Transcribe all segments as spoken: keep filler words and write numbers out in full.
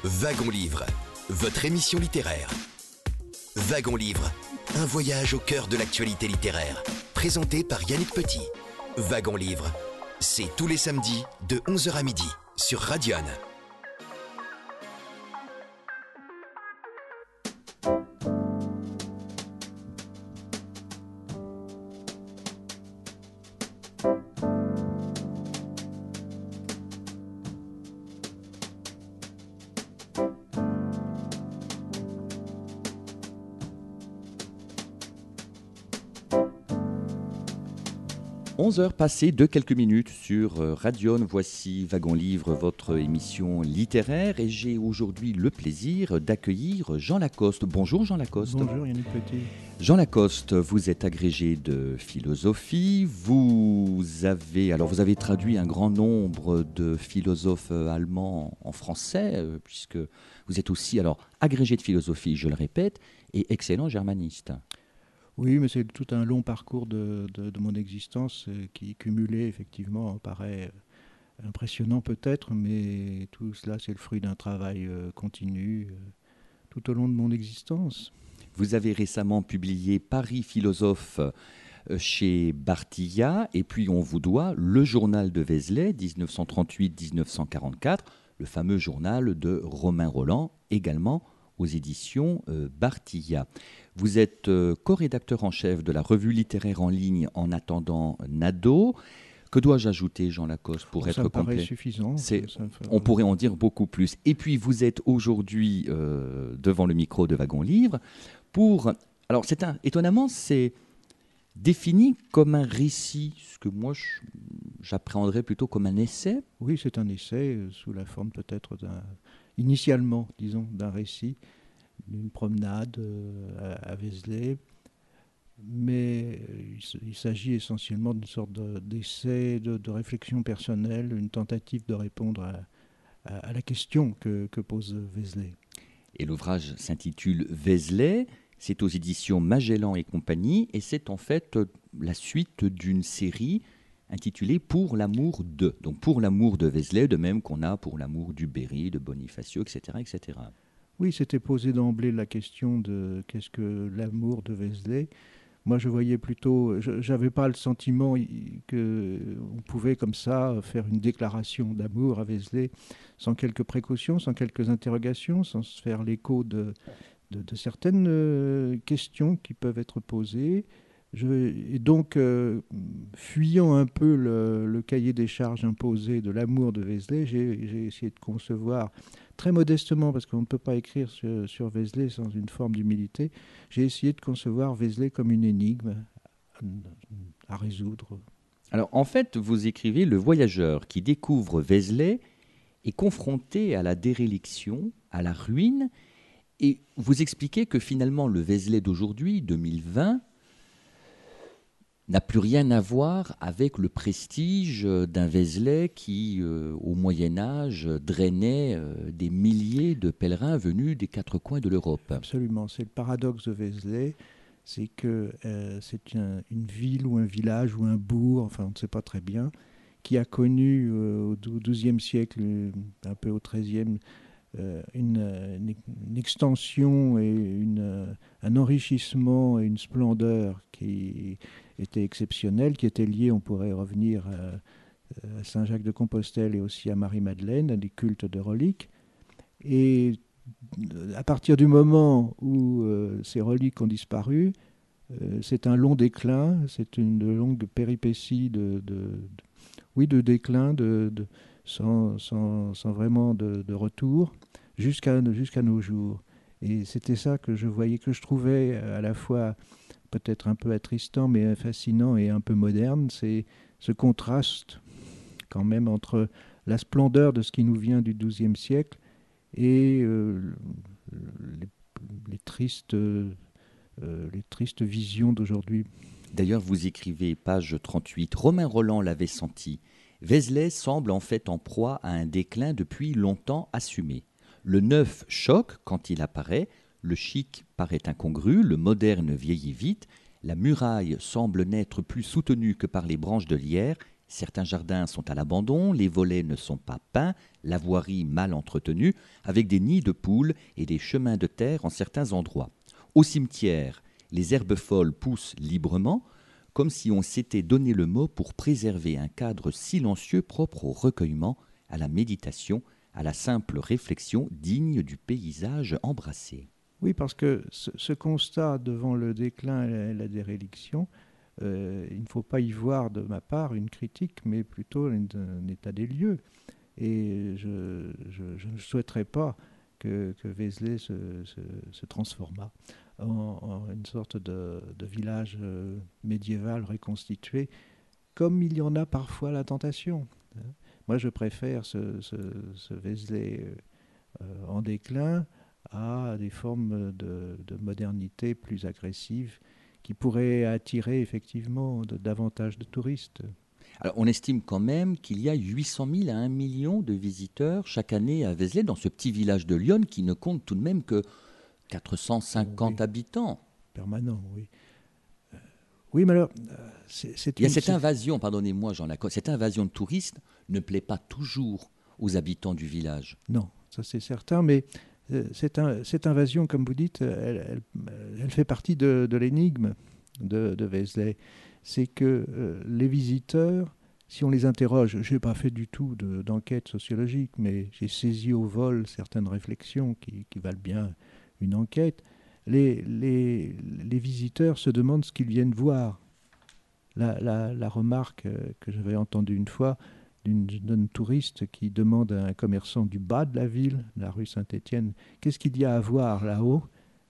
Wagon Livre, votre émission littéraire. Wagon Livre, un voyage au cœur de l'actualité littéraire. Présenté par Yannick Petit. Wagon Livre, c'est tous les samedis de onze heures à midi sur Radion. onze heures passées de quelques minutes sur Radion, voici Wagon Livre, votre émission littéraire, et j'ai aujourd'hui le plaisir d'accueillir Jean Lacoste. Bonjour Jean Lacoste. Bonjour Yannick Petit. Jean Lacoste, vous êtes agrégé de philosophie, vous avez, alors vous avez traduit un grand nombre de philosophes allemands en français, puisque vous êtes aussi alors agrégé de philosophie, je le répète, et excellent germaniste. Oui, mais c'est tout un long parcours de, de, de mon existence euh, qui, cumulé, effectivement, paraît euh, impressionnant peut-être, mais tout cela, c'est le fruit d'un travail euh, continu euh, tout au long de mon existence. Vous avez récemment publié Paris philosophe euh, chez Bartilla, et puis on vous doit le journal de Vézelay, dix-neuf cent trente-huit à dix-neuf cent quarante-quatre, le fameux journal de Romain Rolland, également aux éditions euh, Bartilla. Vous êtes euh, co-rédacteur en chef de la revue littéraire en ligne En attendant Nado. Que dois-je ajouter, Jean Lacoste, pour oh, être ça me complet? paraît suffisant. C'est, ça me fait... On pourrait en dire beaucoup plus. Et puis, vous êtes aujourd'hui euh, devant le micro de Wagon Livre pour... Alors, c'est un, étonnamment, c'est défini comme un récit, ce que moi, je, j'appréhenderais plutôt comme un essai. Oui, c'est un essai euh, sous la forme peut-être d'un... initialement, disons, d'un récit, d'une promenade euh, à, à Vézelay. Mais il, il s'agit essentiellement d'une sorte de, d'essai, de, de réflexion personnelle, une tentative de répondre à, à, à la question que, que pose Vézelay. Et l'ouvrage s'intitule Vézelay, c'est aux éditions Magellan et compagnie, et c'est en fait la suite d'une série intitulée Pour l'amour de. Donc pour l'amour de Vézelay, de même qu'on a pour l'amour du Berry, de Bonifacio, et cetera, et cetera. Oui, c'était posé d'emblée la question de qu'est-ce que l'amour de Vézelay. Moi, je voyais plutôt, je n'avais pas le sentiment qu'on pouvait comme ça faire une déclaration d'amour à Vézelay sans quelques précautions, sans quelques interrogations, sans se faire l'écho de, de, de certaines euh, questions qui peuvent être posées. Je, et donc, euh, fuyant un peu le, le cahier des charges imposé de l'amour de Vézelay, j'ai, j'ai essayé de concevoir très modestement, parce qu'on ne peut pas écrire sur, sur Vézelay sans une forme d'humilité, j'ai essayé de concevoir Vézelay comme une énigme à, à résoudre. Alors, en fait, vous écrivez « Le voyageur qui découvre Vézelay est confronté à la déréliction, à la ruine », et vous expliquez que finalement, le Vézelay d'aujourd'hui, deux mille vingt, n'a plus rien à voir avec le prestige d'un Vézelay qui, euh, au Moyen-Âge, drainait euh, des milliers de pèlerins venus des quatre coins de l'Europe. Absolument, c'est le paradoxe de Vézelay, c'est que euh, c'est un, une ville ou un village ou un bourg, enfin on ne sait pas très bien, qui a connu euh, au douzième siècle, un peu au treizième, euh, une, une, une extension et une, un enrichissement et une splendeur qui était exceptionnel, qui était lié, on pourrait revenir à, à Saint-Jacques-de-Compostelle et aussi à Marie-Madeleine, à des cultes de reliques. Et à partir du moment où euh, ces reliques ont disparu, euh, c'est un long déclin, c'est une longue péripétie de, de, de, oui, de déclin, de, de, sans, sans, sans vraiment de, de retour, jusqu'à, jusqu'à nos jours. Et c'était ça que je voyais, que je trouvais à la fois peut-être un peu attristant, mais fascinant et un peu moderne, c'est ce contraste quand même entre la splendeur de ce qui nous vient du douzième siècle et euh, les, les, tristes, euh, les tristes visions d'aujourd'hui. D'ailleurs, vous écrivez, page trente-huit, Romain Rolland l'avait senti. Vézelay semble en fait en proie à un déclin depuis longtemps assumé. Le neuf choque quand il apparaît, le chic paraît incongru, le moderne vieillit vite, la muraille semble n'être plus soutenue que par les branches de lierre, Certains jardins sont à l'abandon, les volets ne sont pas peints, la voirie mal entretenue, avec des nids de poules et des chemins de terre en certains endroits. Au cimetière, les herbes folles poussent librement, comme si on s'était donné le mot pour préserver un cadre silencieux propre au recueillement, à la méditation, à la simple réflexion digne du paysage embrassé. Oui, parce que ce, ce constat devant le déclin et la, la déréliction, euh, il ne faut pas y voir de ma part une critique, mais plutôt un, un état des lieux. Et je, je, je ne souhaiterais pas que, que Vézelay se, se, se transformât en, en une sorte de, de village euh, médiéval reconstitué, comme il y en a parfois la tentation. Moi, je préfère ce, ce, ce Vézelay euh, en déclin à des formes de, de modernité plus agressives qui pourraient attirer effectivement de, davantage de touristes. Alors, on estime quand même qu'il y a huit cent mille à un million de visiteurs chaque année à Vézelay, dans ce petit village de Lyon qui ne compte tout de même que quatre cent cinquante oui. habitants. Permanent, oui. Euh, oui, mais alors, euh, c'est, c'est Il y a une, cette c'est... invasion, pardonnez-moi Jean Lacoste, cette invasion de touristes ne plaît pas toujours aux habitants du village. Non, ça c'est certain, mais euh, cette, un, cette invasion, comme vous dites, elle, elle, elle fait partie de, de l'énigme de, de Vézelay. C'est que euh, les visiteurs, si on les interroge, je n'ai pas fait du tout de, d'enquête sociologique, mais j'ai saisi au vol certaines réflexions qui, qui valent bien une enquête. Les, les, les visiteurs se demandent ce qu'ils viennent voir. La, la, la remarque que j'avais entendue une fois d'une jeune touriste qui demande à un commerçant du bas de la ville, la rue Saint-Étienne, qu'est-ce qu'il y a à voir là-haut?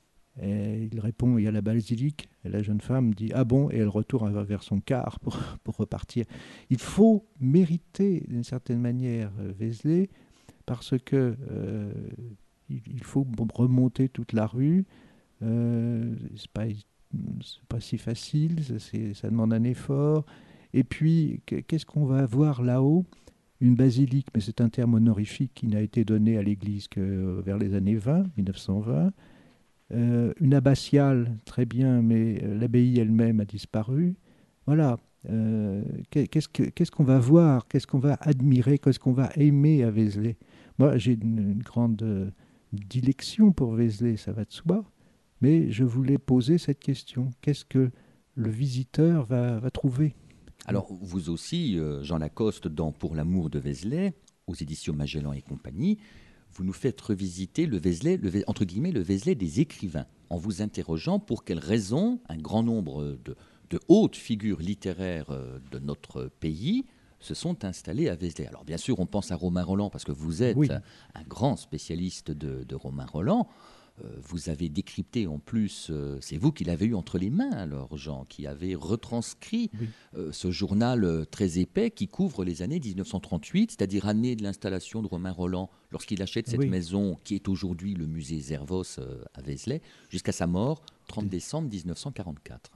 Et il répond, il y a la basilique. Et la jeune femme dit, ah bon? Et elle retourne vers son car pour, pour repartir. Il faut mériter, d'une certaine manière, Vézelay, parce que euh, il, il faut remonter toute la rue. Euh, c'est pas, c'est pas si facile, c'est, ça demande un effort. Et puis, qu'est-ce qu'on va avoir là-haut? Une basilique, mais c'est un terme honorifique qui n'a été donné à l'Église que vers les années vingt, mille neuf cent vingt. Euh, une abbatiale, très bien, mais l'abbaye elle-même a disparu. Voilà. Euh, qu'est-ce, que, qu'est-ce qu'on va voir? Qu'est-ce qu'on va admirer? Qu'est-ce qu'on va aimer à Vézelay? Moi, j'ai une, une grande euh, dilection pour Vézelay, ça va de soi. Mais je voulais poser cette question. Qu'est-ce que le visiteur va, va trouver? Alors, vous aussi, euh, Jean Lacoste, dans Pour l'amour de Vézelay, aux éditions Magellan et compagnie, vous nous faites revisiter le Vézelay, le, entre guillemets, le Vézelay des écrivains, en vous interrogeant pour quelles raisons un grand nombre de, de hautes figures littéraires de notre pays se sont installées à Vézelay. Alors, bien sûr, on pense à Romain Rolland, parce que vous êtes oui. un grand spécialiste de, de Romain Rolland. Vous avez décrypté en plus, euh, c'est vous qui l'avez eu entre les mains alors Jean, qui avez retranscrit oui. euh, ce journal euh, très épais qui couvre les années dix-neuf cent trente-huit, c'est-à-dire année de l'installation de Romain Rolland lorsqu'il achète cette oui. maison qui est aujourd'hui le musée Zervos euh, à Vézelay, jusqu'à sa mort, trente décembre dix-neuf cent quarante-quatre.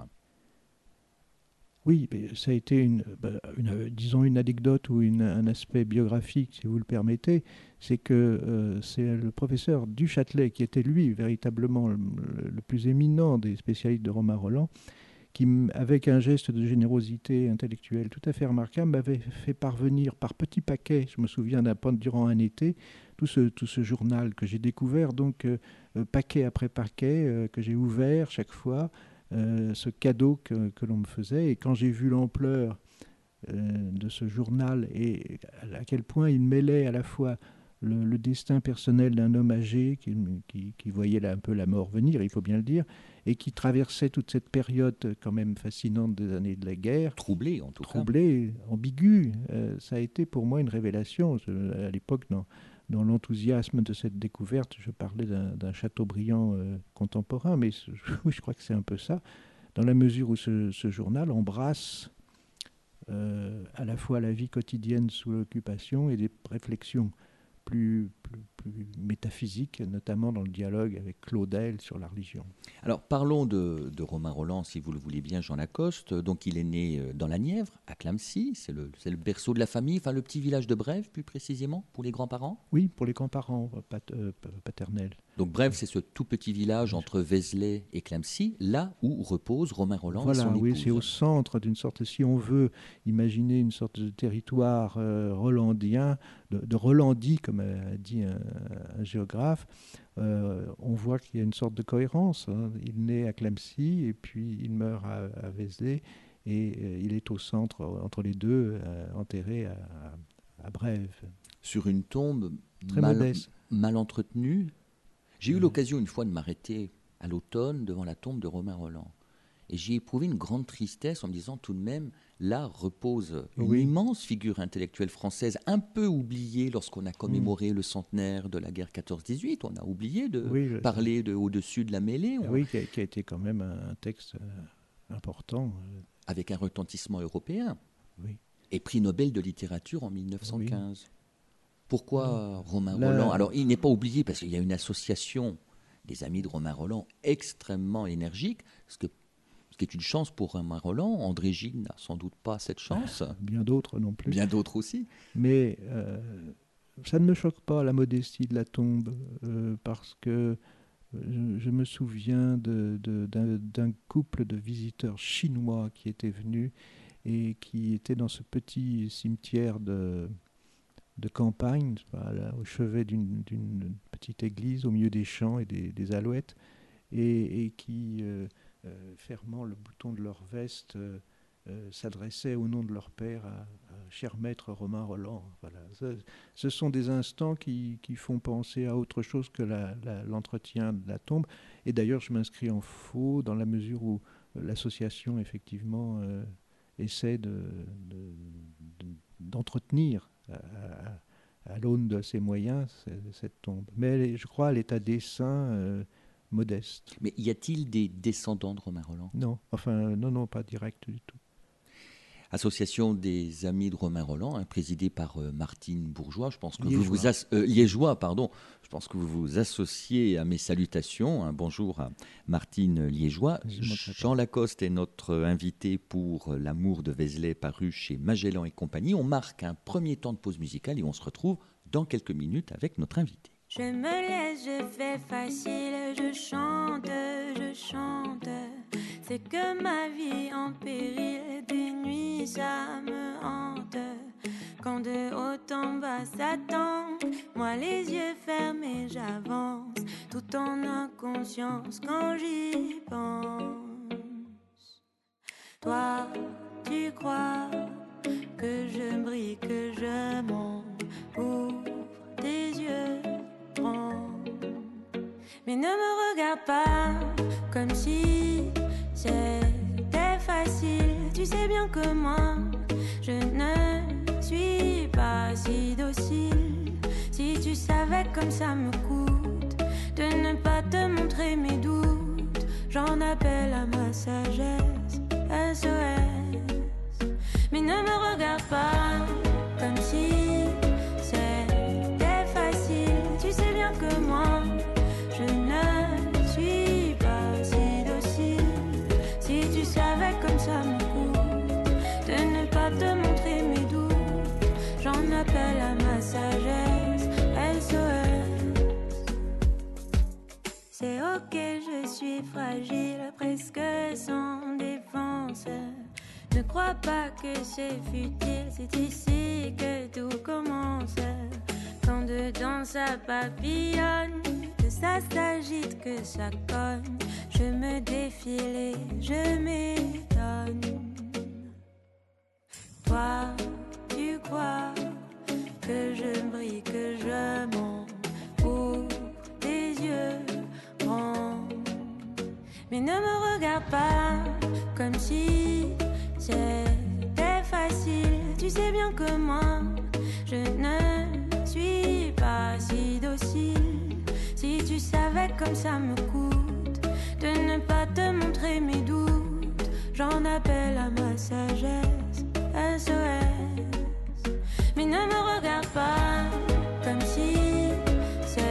Oui, mais ça a été une, une, disons une anecdote ou une, un aspect biographique, si vous le permettez. C'est que euh, c'est le professeur Duchâtelet, qui était lui véritablement le, le plus éminent des spécialistes de Romain Rolland, qui, avec un geste de générosité intellectuelle tout à fait remarquable, m'avait fait parvenir par petits paquets, je me souviens d'un durant un été, tout ce, tout ce journal que j'ai découvert, donc euh, paquet après paquet, euh, que j'ai ouvert chaque fois. Euh, ce cadeau que, que l'on me faisait. Et quand j'ai vu l'ampleur euh, de ce journal et à quel point il mêlait à la fois le, le destin personnel d'un homme âgé qui, qui, qui voyait là un peu la mort venir, il faut bien le dire, et qui traversait toute cette période quand même fascinante des années de la guerre. Troublé en tout troublé, cas. Ambigu. Euh, ça a été pour moi une révélation. Je, à l'époque, non. Dans l'enthousiasme de cette découverte, je parlais d'un, d'un Chateaubriand euh, contemporain, mais je, oui, je crois que c'est un peu ça, dans la mesure où ce, ce journal embrasse euh, à la fois la vie quotidienne sous l'occupation et des réflexions plus, plus, plus métaphysique, notamment dans le dialogue avec Claudel sur la religion. Alors parlons de, de Romain Rolland, si vous le voulez bien, Jean Lacoste. Donc il est né dans la Nièvre, à Clamecy, c'est le, c'est le berceau de la famille, enfin le petit village de Brève plus précisément, pour les grands-parents. Oui, pour les grands-parents pat, euh, paternels. Donc Brève, c'est ce tout petit village entre Vézelay et Clamecy, là où repose Romain Rolland voilà, et son oui, épouse. c'est au centre d'une sorte, si on veut imaginer une sorte de territoire euh, rollandien, de, de Rollandie, comme a dit un, un géographe, euh, on voit qu'il y a une sorte de cohérence. Hein. Il naît à Clamecy et puis il meurt à, à Vézelay et euh, il est au centre, entre les deux, euh, enterré à, à Brève. Sur une tombe Très mal, modeste. mal entretenue. J'ai eu l'occasion une fois de m'arrêter à l'automne devant la tombe de Romain Rolland. Et j'ai éprouvé une grande tristesse en me disant tout de même, là repose une Oui. immense figure intellectuelle française, un peu oubliée lorsqu'on a commémoré mmh. le centenaire de la guerre quatorze dix-huit. On a oublié de oui, je... parler de Au-dessus de la mêlée. On... Oui, qui a, qui a été quand même un, un texte euh, important. Euh... Avec un retentissement européen. Oui. Et prix Nobel de littérature en mille neuf cent quinze. Oui. Pourquoi non. Romain Là... Rolland? Alors, il n'est pas oublié parce qu'il y a une association des amis de Romain Rolland extrêmement énergique, ce, que, ce qui est une chance pour Romain Rolland. André Gide n'a sans doute pas cette chance. Bien d'autres non plus. Bien d'autres aussi. Mais euh, ça ne me choque pas, la modestie de la tombe, euh, parce que je, je me souviens de, de, d'un, d'un couple de visiteurs chinois qui étaient venus et qui étaient dans ce petit cimetière de... de campagne, là, au chevet d'une, d'une petite église, au milieu des champs et des, des alouettes, et, et qui, euh, euh, fermant le bouton de leur veste, euh, euh, s'adressaient au nom de leur père à, à cher maître Romain Rolland. Voilà. Ce, ce sont des instants qui, qui font penser à autre chose que la, la, l'entretien de la tombe. Et d'ailleurs, je m'inscris en faux dans la mesure où l'association, effectivement, euh, essaie de, de, de, d'entretenir à, à, à l'aune de ses moyens cette tombe. Mais elle est, je crois elle est à dessein euh, modeste. Mais y a-t-il des descendants de Romain Rolland? Non, enfin non, non, pas direct du tout. Association des amis de Romain Rolland, hein, présidée par euh, Martine Bourgeois. Je pense que Liégeois. vous vous as- euh, Liégeois, pardon. Je pense que vous vous associez à mes salutations. Hein. Bonjour à Martine Liégeois. Jean Lacoste est notre invité pour L'amour de Vézelay, paru chez Magellan et compagnie. On marque un premier temps de pause musicale et on se retrouve dans quelques minutes avec notre invité. Je me laisse, je fais facile, je chante, je chante. C'est que ma vie en péril, des nuits ça me hante. Quand de haut en bas ça tangue, moi les yeux fermés j'avance, tout en inconscience quand j'y pense. Toi, tu crois que je brille, que je monte, ouvre tes yeux. Mais ne me regarde pas comme si c'était facile. Tu sais bien que moi, je ne suis pas si docile. Si tu savais comme ça me coûte de ne pas te montrer mes doutes, j'en appelle à ma sagesse, S O S. Mais ne me regarde pas comme si c'était facile. Tu sais bien que moi, je ne suis pas si docile. Si tu savais comme ça me coûte de ne pas te montrer mes doutes, j'en appelle à ma sagesse, S O S. C'est ok, je suis fragile, presque sans défense. Ne crois pas que c'est futile, c'est ici que tout commence. Quand dedans ça papillonne, que ça s'agite, que ça cogne, je me défile et je m'étonne. Toi, tu crois que je brille, que je monte, ouvre tes yeux grands. Mais ne me regarde pas comme si c'était facile. Tu sais bien que moi, je ne suis pas si docile. Si tu savais comme ça me coûte de ne pas te montrer mes doutes, j'en appelle à ma sagesse, S O S. Mais ne me regarde pas comme si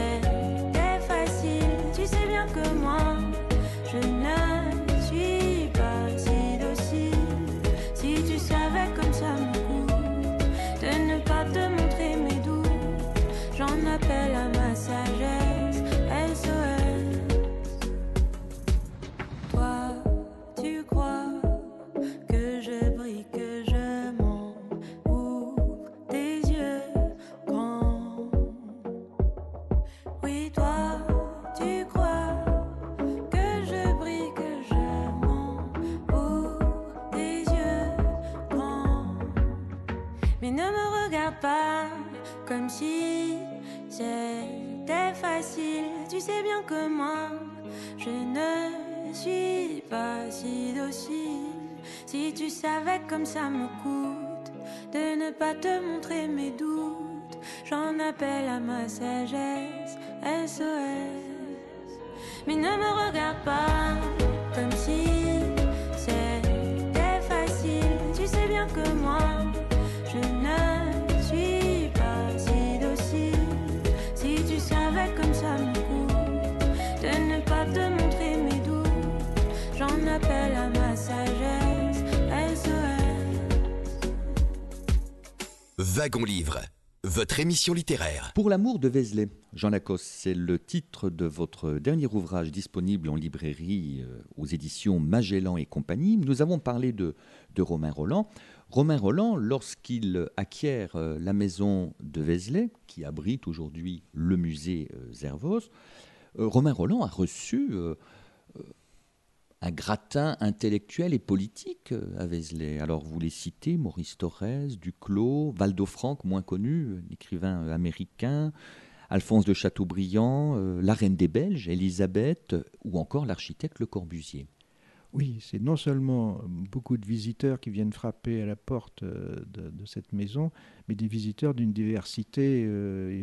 ne me regarde pas comme si c'était facile. Tu sais bien que moi, je ne suis pas si docile. Si tu savais comme ça me coûte de ne pas te montrer mes doutes, j'en appelle à ma sagesse, S O S. Mais ne me regarde pas comme si c'était facile. Tu sais bien que moi, je ne suis pas si docile. Si tu savais comme ça me coûte de ne pas te montrer mes doutes, j'en appelle à ma sagesse, S O S. Wagon Livre, votre émission littéraire. Pour l'amour de Vézelay, Jean Lacoste, c'est le titre de votre dernier ouvrage disponible en librairie euh, aux éditions Magellan et compagnie. Nous avons parlé de, de Romain Rolland. Romain Rolland, lorsqu'il acquiert euh, la maison de Vézelay, qui abrite aujourd'hui le musée euh, Zervos, euh, Romain Rolland a reçu euh, euh, un gratin intellectuel et politique euh, à Vézelay. Alors vous les citez, Maurice Thorez, Duclos, Waldo Frank, moins connu, un écrivain euh, américain, Alphonse de Chateaubriand, euh, la reine des Belges, Élisabeth, euh, ou encore l'architecte Le Corbusier. Oui, c'est non seulement beaucoup de visiteurs qui viennent frapper à la porte euh, de, de cette maison, mais des visiteurs d'une diversité euh,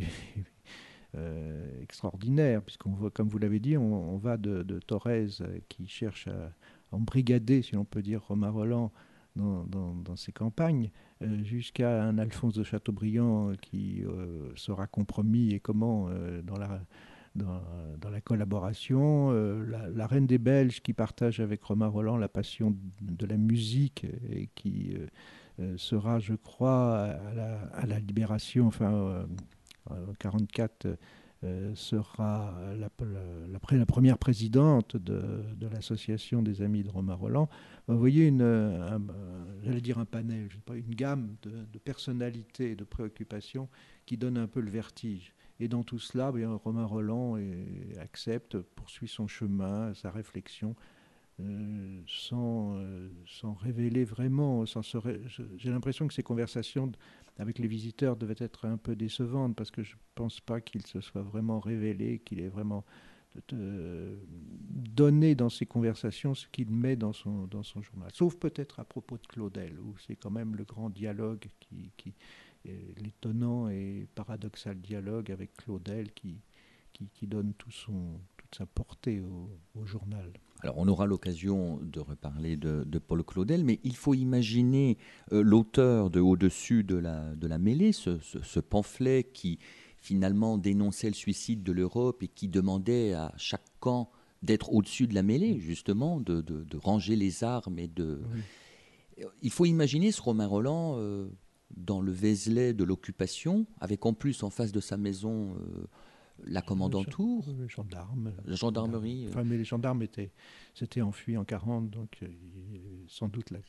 euh, extraordinaire, puisqu'on voit, comme vous l'avez dit, on, on va de, de Thorez euh, qui cherche à embrigader, si l'on peut dire, Romain Rolland dans, dans, dans ses campagnes, euh, jusqu'à un Alphonse de Chateaubriand qui euh, sera compromis et comment euh, dans la... Dans, dans la collaboration, euh, la, la reine des Belges qui partage avec Romain Rolland la passion de, de la musique et qui euh, euh, sera, je crois, à la, à la Libération, enfin, euh, en quarante-quatre, euh, sera la, la, la, la première présidente de, de l'association des amis de Romain Rolland. Vous voyez, une, un, j'allais dire un panel, je sais pas, une gamme de, de personnalités et de préoccupations qui donne un peu le vertige. Et dans tout cela, bien, Romain Rolland est, accepte, poursuit son chemin, sa réflexion, euh, sans, euh, sans révéler vraiment. Sans se ré... J'ai l'impression que ces conversations avec les visiteurs devaient être un peu décevantes, parce que je ne pense pas qu'il se soit vraiment révélé, qu'il ait vraiment euh, donné dans ses conversations ce qu'il met dans son, dans son journal. Sauf peut-être à propos de Claudel, où c'est quand même le grand dialogue qui... qui l'étonnant et paradoxal dialogue avec Claudel qui, qui, qui donne tout son, toute sa portée au, au journal. Alors on aura l'occasion de reparler de, de Paul Claudel, mais il faut imaginer euh, l'auteur de Au-dessus de la, de la mêlée, ce, ce, ce pamphlet qui finalement dénonçait le suicide de l'Europe et qui demandait à chaque camp d'être au-dessus de la mêlée, justement, de, de, de ranger les armes et de... Oui. Il faut imaginer ce Romain Rolland... Euh, dans le Vézelay de l'occupation, avec en plus en face de sa maison euh, la commandanture, les gendarmes, la gendarmerie. Enfin, mais les gendarmes étaient, s'étaient enfuis en quarante, donc euh, sans doute la,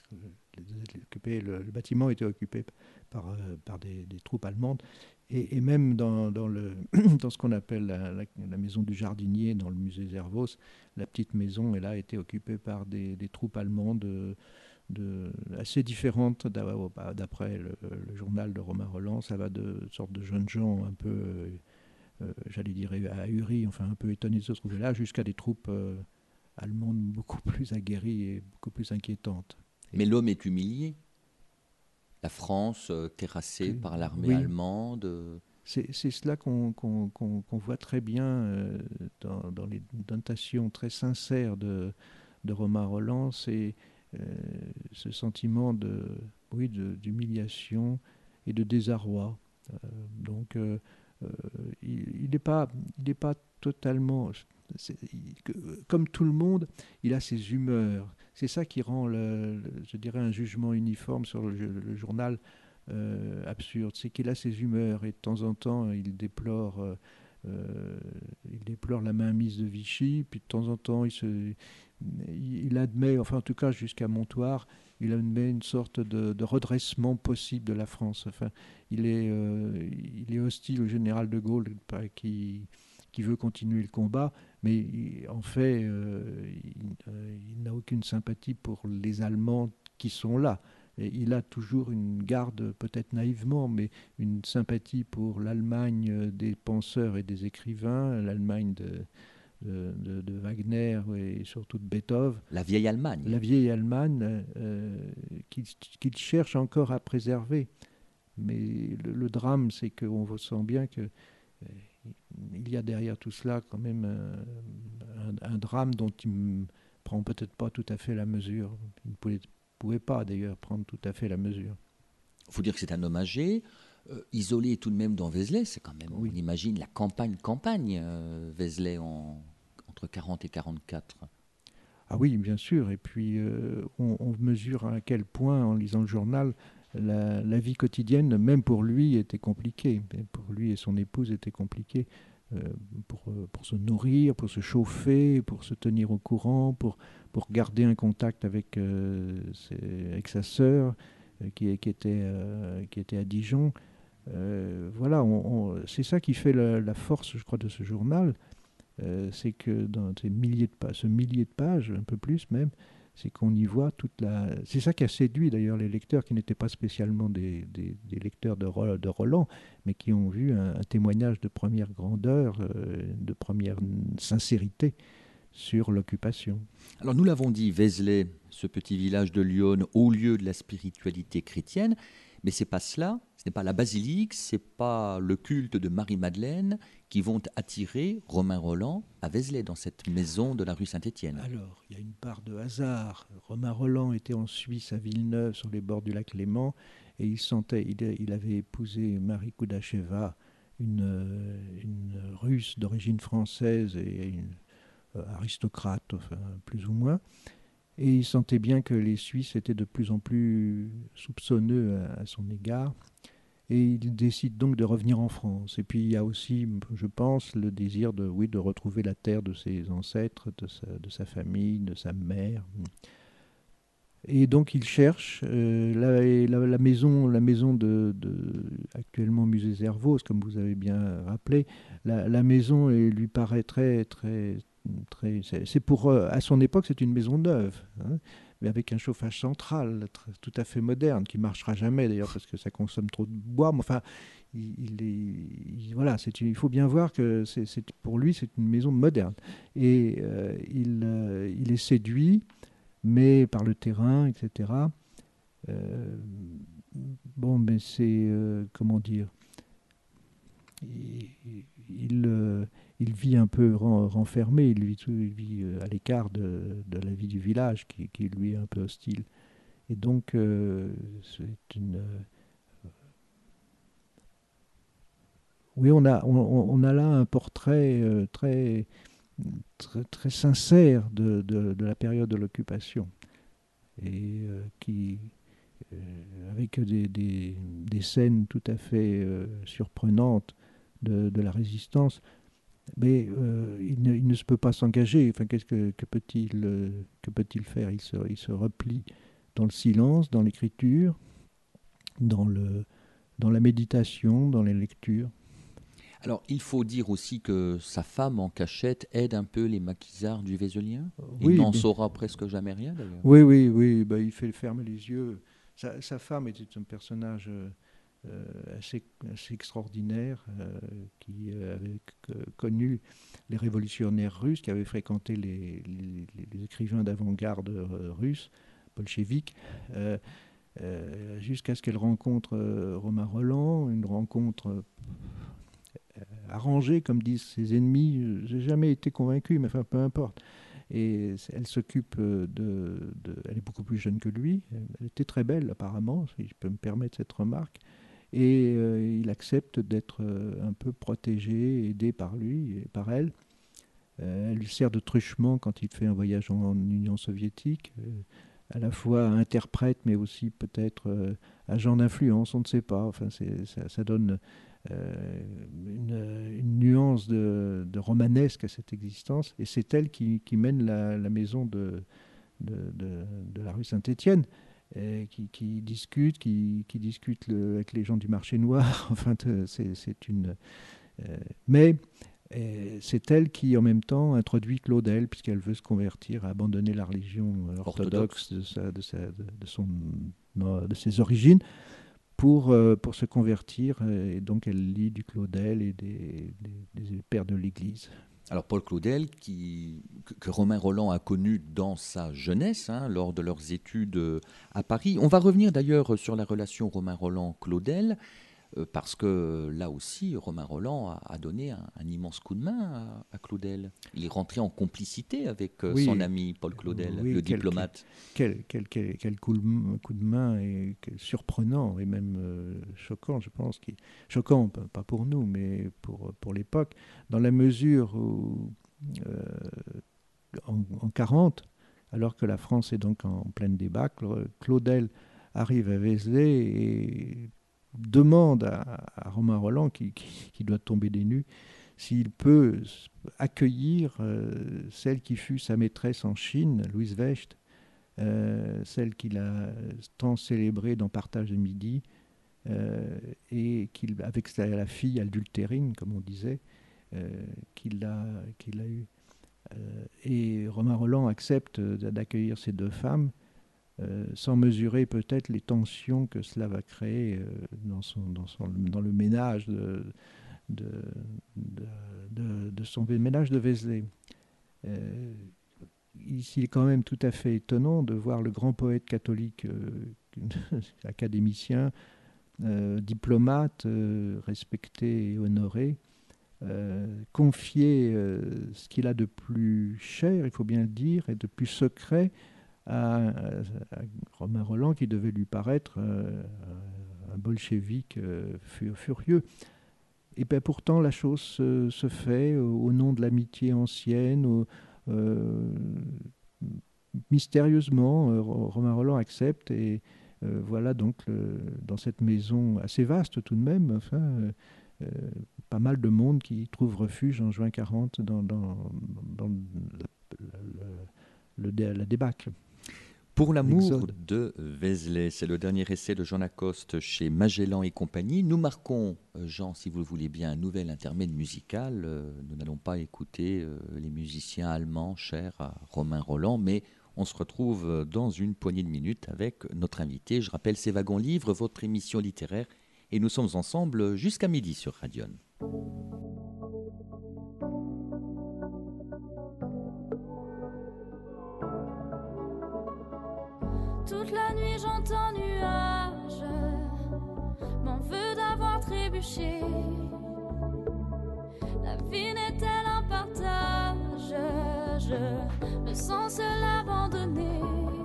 le, le, le bâtiment était occupé par, euh, par des, des troupes allemandes. Et, et même dans, dans, le, dans ce qu'on appelle la, la, la maison du jardinier, dans le musée Zervos, la petite maison, elle a été occupée par des, des troupes allemandes euh, De, assez différentes d'après le, le journal de Romain Rolland. Ça va de sortes de jeunes gens un peu, euh, j'allais dire, ahuris, enfin un peu étonnés de se trouver là, jusqu'à des troupes euh, allemandes beaucoup plus aguerries et beaucoup plus inquiétantes. Mais l'homme est humilié. La France euh, terrassée oui. par l'armée oui. allemande. C'est cela qu'on qu'on, qu'on, qu'on voit très bien euh, dans, dans les notations très sincères de, de Romain Rolland. C'est Euh, ce sentiment de, oui, d'humiliation et de désarroi. Euh, donc, euh, euh, il n'est pas, il n'est pas totalement... Il, comme tout le monde, il a ses humeurs. C'est ça qui rend, le, le, je dirais, un jugement uniforme sur le, le journal euh, absurde. C'est qu'il a ses humeurs et de temps en temps, il déplore... Euh, Euh, il déplore la mainmise de Vichy, puis de temps en temps il, se, il, il admet, enfin en tout cas jusqu'à Montoire, il admet une sorte de, de redressement possible de la France. Enfin, il est, euh, il est hostile au général de Gaulle qui, qui veut continuer le combat, mais il, en fait euh, il, euh, il n'a aucune sympathie pour les Allemands qui sont là. Et il a toujours une garde, peut-être naïvement, mais une sympathie pour l'Allemagne des penseurs et des écrivains, l'Allemagne de, de, de, de Wagner et surtout de Beethoven. La vieille Allemagne. La vieille Allemagne euh, qu'il qu'il cherche encore à préserver. Mais le, le drame, c'est qu'on sent bien que euh, il y a derrière tout cela quand même un, un, un drame dont il ne prend peut-être pas tout à fait la mesure. Il ne pouvait, pouvait pas d'ailleurs prendre tout à fait la mesure. Il faut dire que c'est un homme âgé, euh, isolé tout de même dans Vézelay. C'est quand même, Oui. on imagine, la campagne-campagne, euh, Vézelay, en, entre quarante et quarante-quatre. Ah oui, bien sûr. Et puis, euh, on, on mesure à quel point, en lisant le journal, la, la vie quotidienne, même pour lui, était compliquée. Pour lui et son épouse, était compliquée. Euh, pour, pour se nourrir, pour se chauffer, pour se tenir au courant, pour, pour garder un contact avec, euh, ses, avec sa sœur, euh, qui, qui, était, euh, qui était à Dijon. Euh, voilà, on, on, c'est ça qui fait la, la force, je crois, de ce journal. Euh, c'est que dans ces milliers de pages, ce millier de pages, un peu plus même, c'est qu'on y voit toute la... C'est ça qui a séduit d'ailleurs les lecteurs qui n'étaient pas spécialement des, des, des lecteurs de, Ro- de Roland, mais qui ont vu un, un témoignage de première grandeur, euh, de première sincérité sur l'occupation. Alors nous l'avons dit, Vézelay, ce petit village de l'Yonne, haut lieu de la spiritualité chrétienne, mais c'est pas cela, ce n'est pas la basilique, c'est pas le culte de Marie-Madeleine qui vont attirer Romain Rolland à Vézelay, dans cette maison de la rue Saint-Étienne. Alors, il y a une part de hasard. Romain Rolland était en Suisse, à Villeneuve, sur les bords du lac Léman, et il, sentait, il, il avait épousé Marie Koudacheva, une, une Russe d'origine française et une euh, aristocrate, enfin, plus ou moins. Et il sentait bien que les Suisses étaient de plus en plus soupçonneux à, à son égard. Et il décide donc de revenir en France. Et puis il y a aussi, je pense, le désir de, oui, de retrouver la terre de ses ancêtres, de sa, de sa famille, de sa mère. Et donc il cherche euh, la, la, la maison, la maison de, de actuellement musée Zervos, comme vous avez bien rappelé. La, la maison elle, lui paraît très, très, très. C'est pour à son époque, c'est une maison neuve. Hein, mais avec un chauffage central tout à fait moderne, qui ne marchera jamais d'ailleurs parce que ça consomme trop de bois. Mais enfin, il, il est, il, voilà, c'est une, il faut bien voir que c'est, c'est, pour lui, c'est une maison moderne. Et euh, il, euh, il est séduit, mais par le terrain, et cetera. Euh, bon, mais c'est, euh, comment dire, il, il, euh, il vit un peu ren, renfermé, il vit, il vit à l'écart de, de la vie du village qui, qui lui est un peu hostile. Et donc, euh, c'est une... Euh, oui, on a, on, on a là un portrait euh, très, très, très sincère de, de, de la période de l'occupation. Et euh, qui... Euh, avec des, des, des scènes tout à fait euh, surprenantes de, de la résistance. Mais euh, il, ne, il ne se peut pas s'engager. Enfin, qu'est-ce que, que peut-il euh, que peut-il faire? Il se, il se replie dans le silence, dans l'écriture, dans, le, dans la méditation, dans les lectures. Alors, il faut dire aussi que sa femme en cachette aide un peu les maquisards du Vézelien. Oui, il n'en mais... saura presque jamais rien, d'ailleurs. Oui, oui, oui. Ben, il fait fermer les yeux. Sa, sa femme était un personnage... Euh, Euh, assez, assez extraordinaire, euh, qui euh, avait euh, connu les révolutionnaires russes, qui avait fréquenté les, les, les écrivains d'avant-garde euh, russes, bolcheviques, euh, euh, jusqu'à ce qu'elle rencontre euh, Romain Rolland, une rencontre euh, arrangée, comme disent ses ennemis. J'ai jamais été convaincu, mais enfin, peu importe. Et elle s'occupe de, de... Elle est beaucoup plus jeune que lui. Elle était très belle, apparemment, si je peux me permettre cette remarque. Et euh, il accepte d'être euh, un peu protégé, aidé par lui et par elle. Euh, elle lui sert de truchement quand il fait un voyage en, en Union soviétique, euh, à la fois interprète, mais aussi peut-être euh, agent d'influence, on ne sait pas. Enfin, c'est, ça, ça donne euh, une, une nuance de, de romanesque à cette existence. Et c'est elle qui, qui mène la, la maison de, de, de, de la rue Saint-Étienne. Qui, qui discute, qui, qui discute le, avec les gens du marché noir. Enfin, c'est, c'est une. Euh, mais et c'est elle qui, en même temps, introduit Claudel, puisqu'elle veut se convertir, à abandonner la religion orthodoxe, orthodoxe. De, sa, de, sa, de, de, son, de ses origines, pour, euh, pour se convertir. Et donc, elle lit du Claudel et des, des, des pères de l'Église. Alors, Paul Claudel, qui, que, que Romain Rolland a connu dans sa jeunesse, hein, lors de leurs études à Paris. On va revenir d'ailleurs sur la relation Romain Rolland-Claudel, parce que là aussi, Romain Rolland a, a donné un, un immense coup de main à, à Claudel. Il est rentré en complicité avec oui, son ami Paul Claudel, oui, le quel, diplomate. Quel, quel, quel, quel coup, de, coup de main et quel surprenant et même euh, choquant, je pense. Qui, choquant, pas pour nous, mais pour, pour l'époque, dans la mesure où, euh, en, en quarante, alors que la France est donc en pleine débâcle, Claudel arrive à Vézelay et demande à, à Romain Rolland, qui, qui, qui doit tomber des nues, s'il peut accueillir euh, celle qui fut sa maîtresse en Chine, Louise Wecht, euh, celle qu'il a tant célébrée dans Partage de Midi, euh, et qu'il, avec sa, la fille adultérine, comme on disait, euh, qu'il a, qu'il a eue. Euh, et Romain Rolland accepte d'accueillir ces deux femmes, Euh, sans mesurer peut-être les tensions que cela va créer euh, dans, son, dans, son, dans le ménage de, de, de, de, de son ménage de Vézelay. Euh, ici, il est quand même tout à fait étonnant de voir le grand poète catholique, euh, académicien, euh, diplomate, euh, respecté et honoré, euh, confier euh, ce qu'il a de plus cher, il faut bien le dire, et de plus secret, À, à, à Romain Rolland, qui devait lui paraître euh, un bolchevique euh, furieux. Et bien pourtant, la chose se, se fait au, au nom de l'amitié ancienne, au, euh, mystérieusement. euh, Romain Rolland accepte, et euh, voilà donc le, dans cette maison assez vaste tout de même, enfin, euh, euh, pas mal de monde qui trouve refuge en juin quarante dans, dans, dans le, le, le, la débâcle. Pour l'amour de Vézelay, c'est le dernier essai de Jean Lacoste chez Magellan et compagnie. Nous marquons, Jean, si vous le voulez bien, un nouvel intermède musical. Nous n'allons pas écouter les musiciens allemands chers à Romain Rolland, mais on se retrouve dans une poignée de minutes avec notre invité. Je rappelle, c'est Wagons Livres, votre émission littéraire, et nous sommes ensemble jusqu'à midi sur Radion. Toute la nuit j'entends nuages, m'en veux d'avoir trébuché. La vie n'est-elle un partage? Je me sens seul abandonné.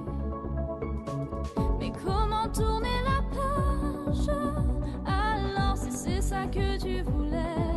Mais comment tourner la page? Alors si c'est ça que tu voulais.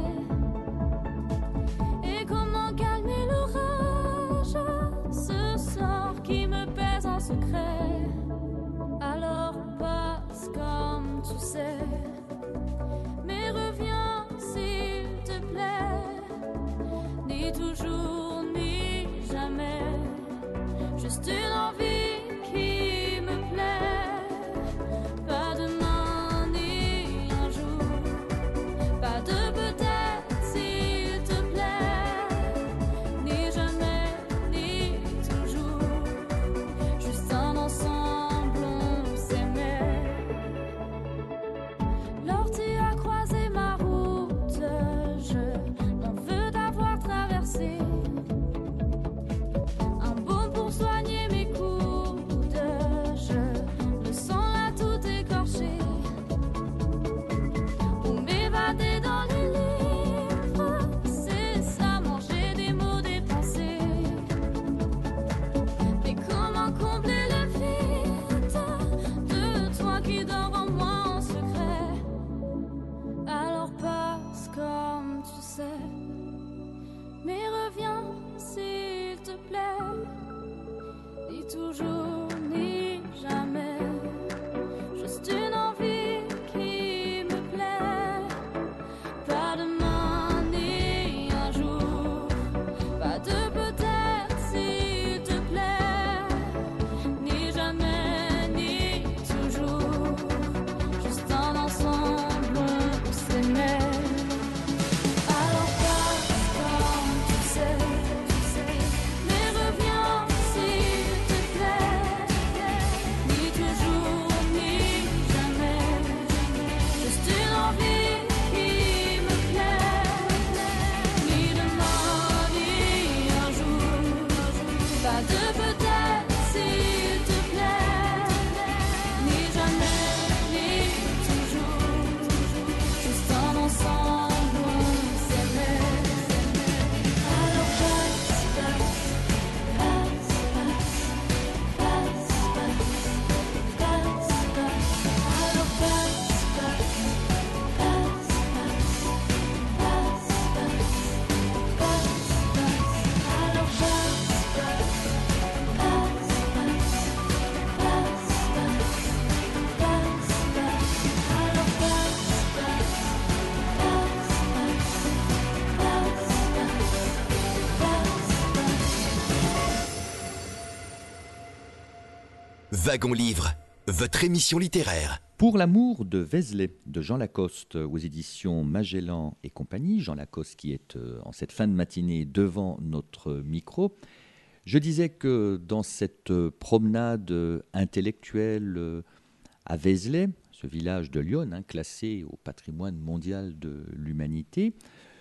Et comment calmer l'orage, ce sort qui me pèse en secret? Alors passe comme tu sais, mais reviens s'il te plaît. Ni toujours, ni jamais, juste une envie qui me plaît. Pas demain ni un jour, pas de peut-être s'il te plaît. Ni jamais, ni toujours, juste un ensemble. Toujours, ni jamais, juste une envie qui me plaît. Pas demain ni un jour, pas de peut-être s'il te plaît. Ni jamais, ni toujours, juste un ensemble, on s'aimait. Alors passe Wagon Livre, votre émission littéraire. Pour l'amour de Vézelay, de Jean Lacoste, aux éditions Magellan et compagnie. Jean Lacoste qui est euh, en cette fin de matinée devant notre micro. Je disais que dans cette euh, promenade euh, intellectuelle euh, à Vézelay, ce village de Lyon, hein, classé au patrimoine mondial de l'humanité,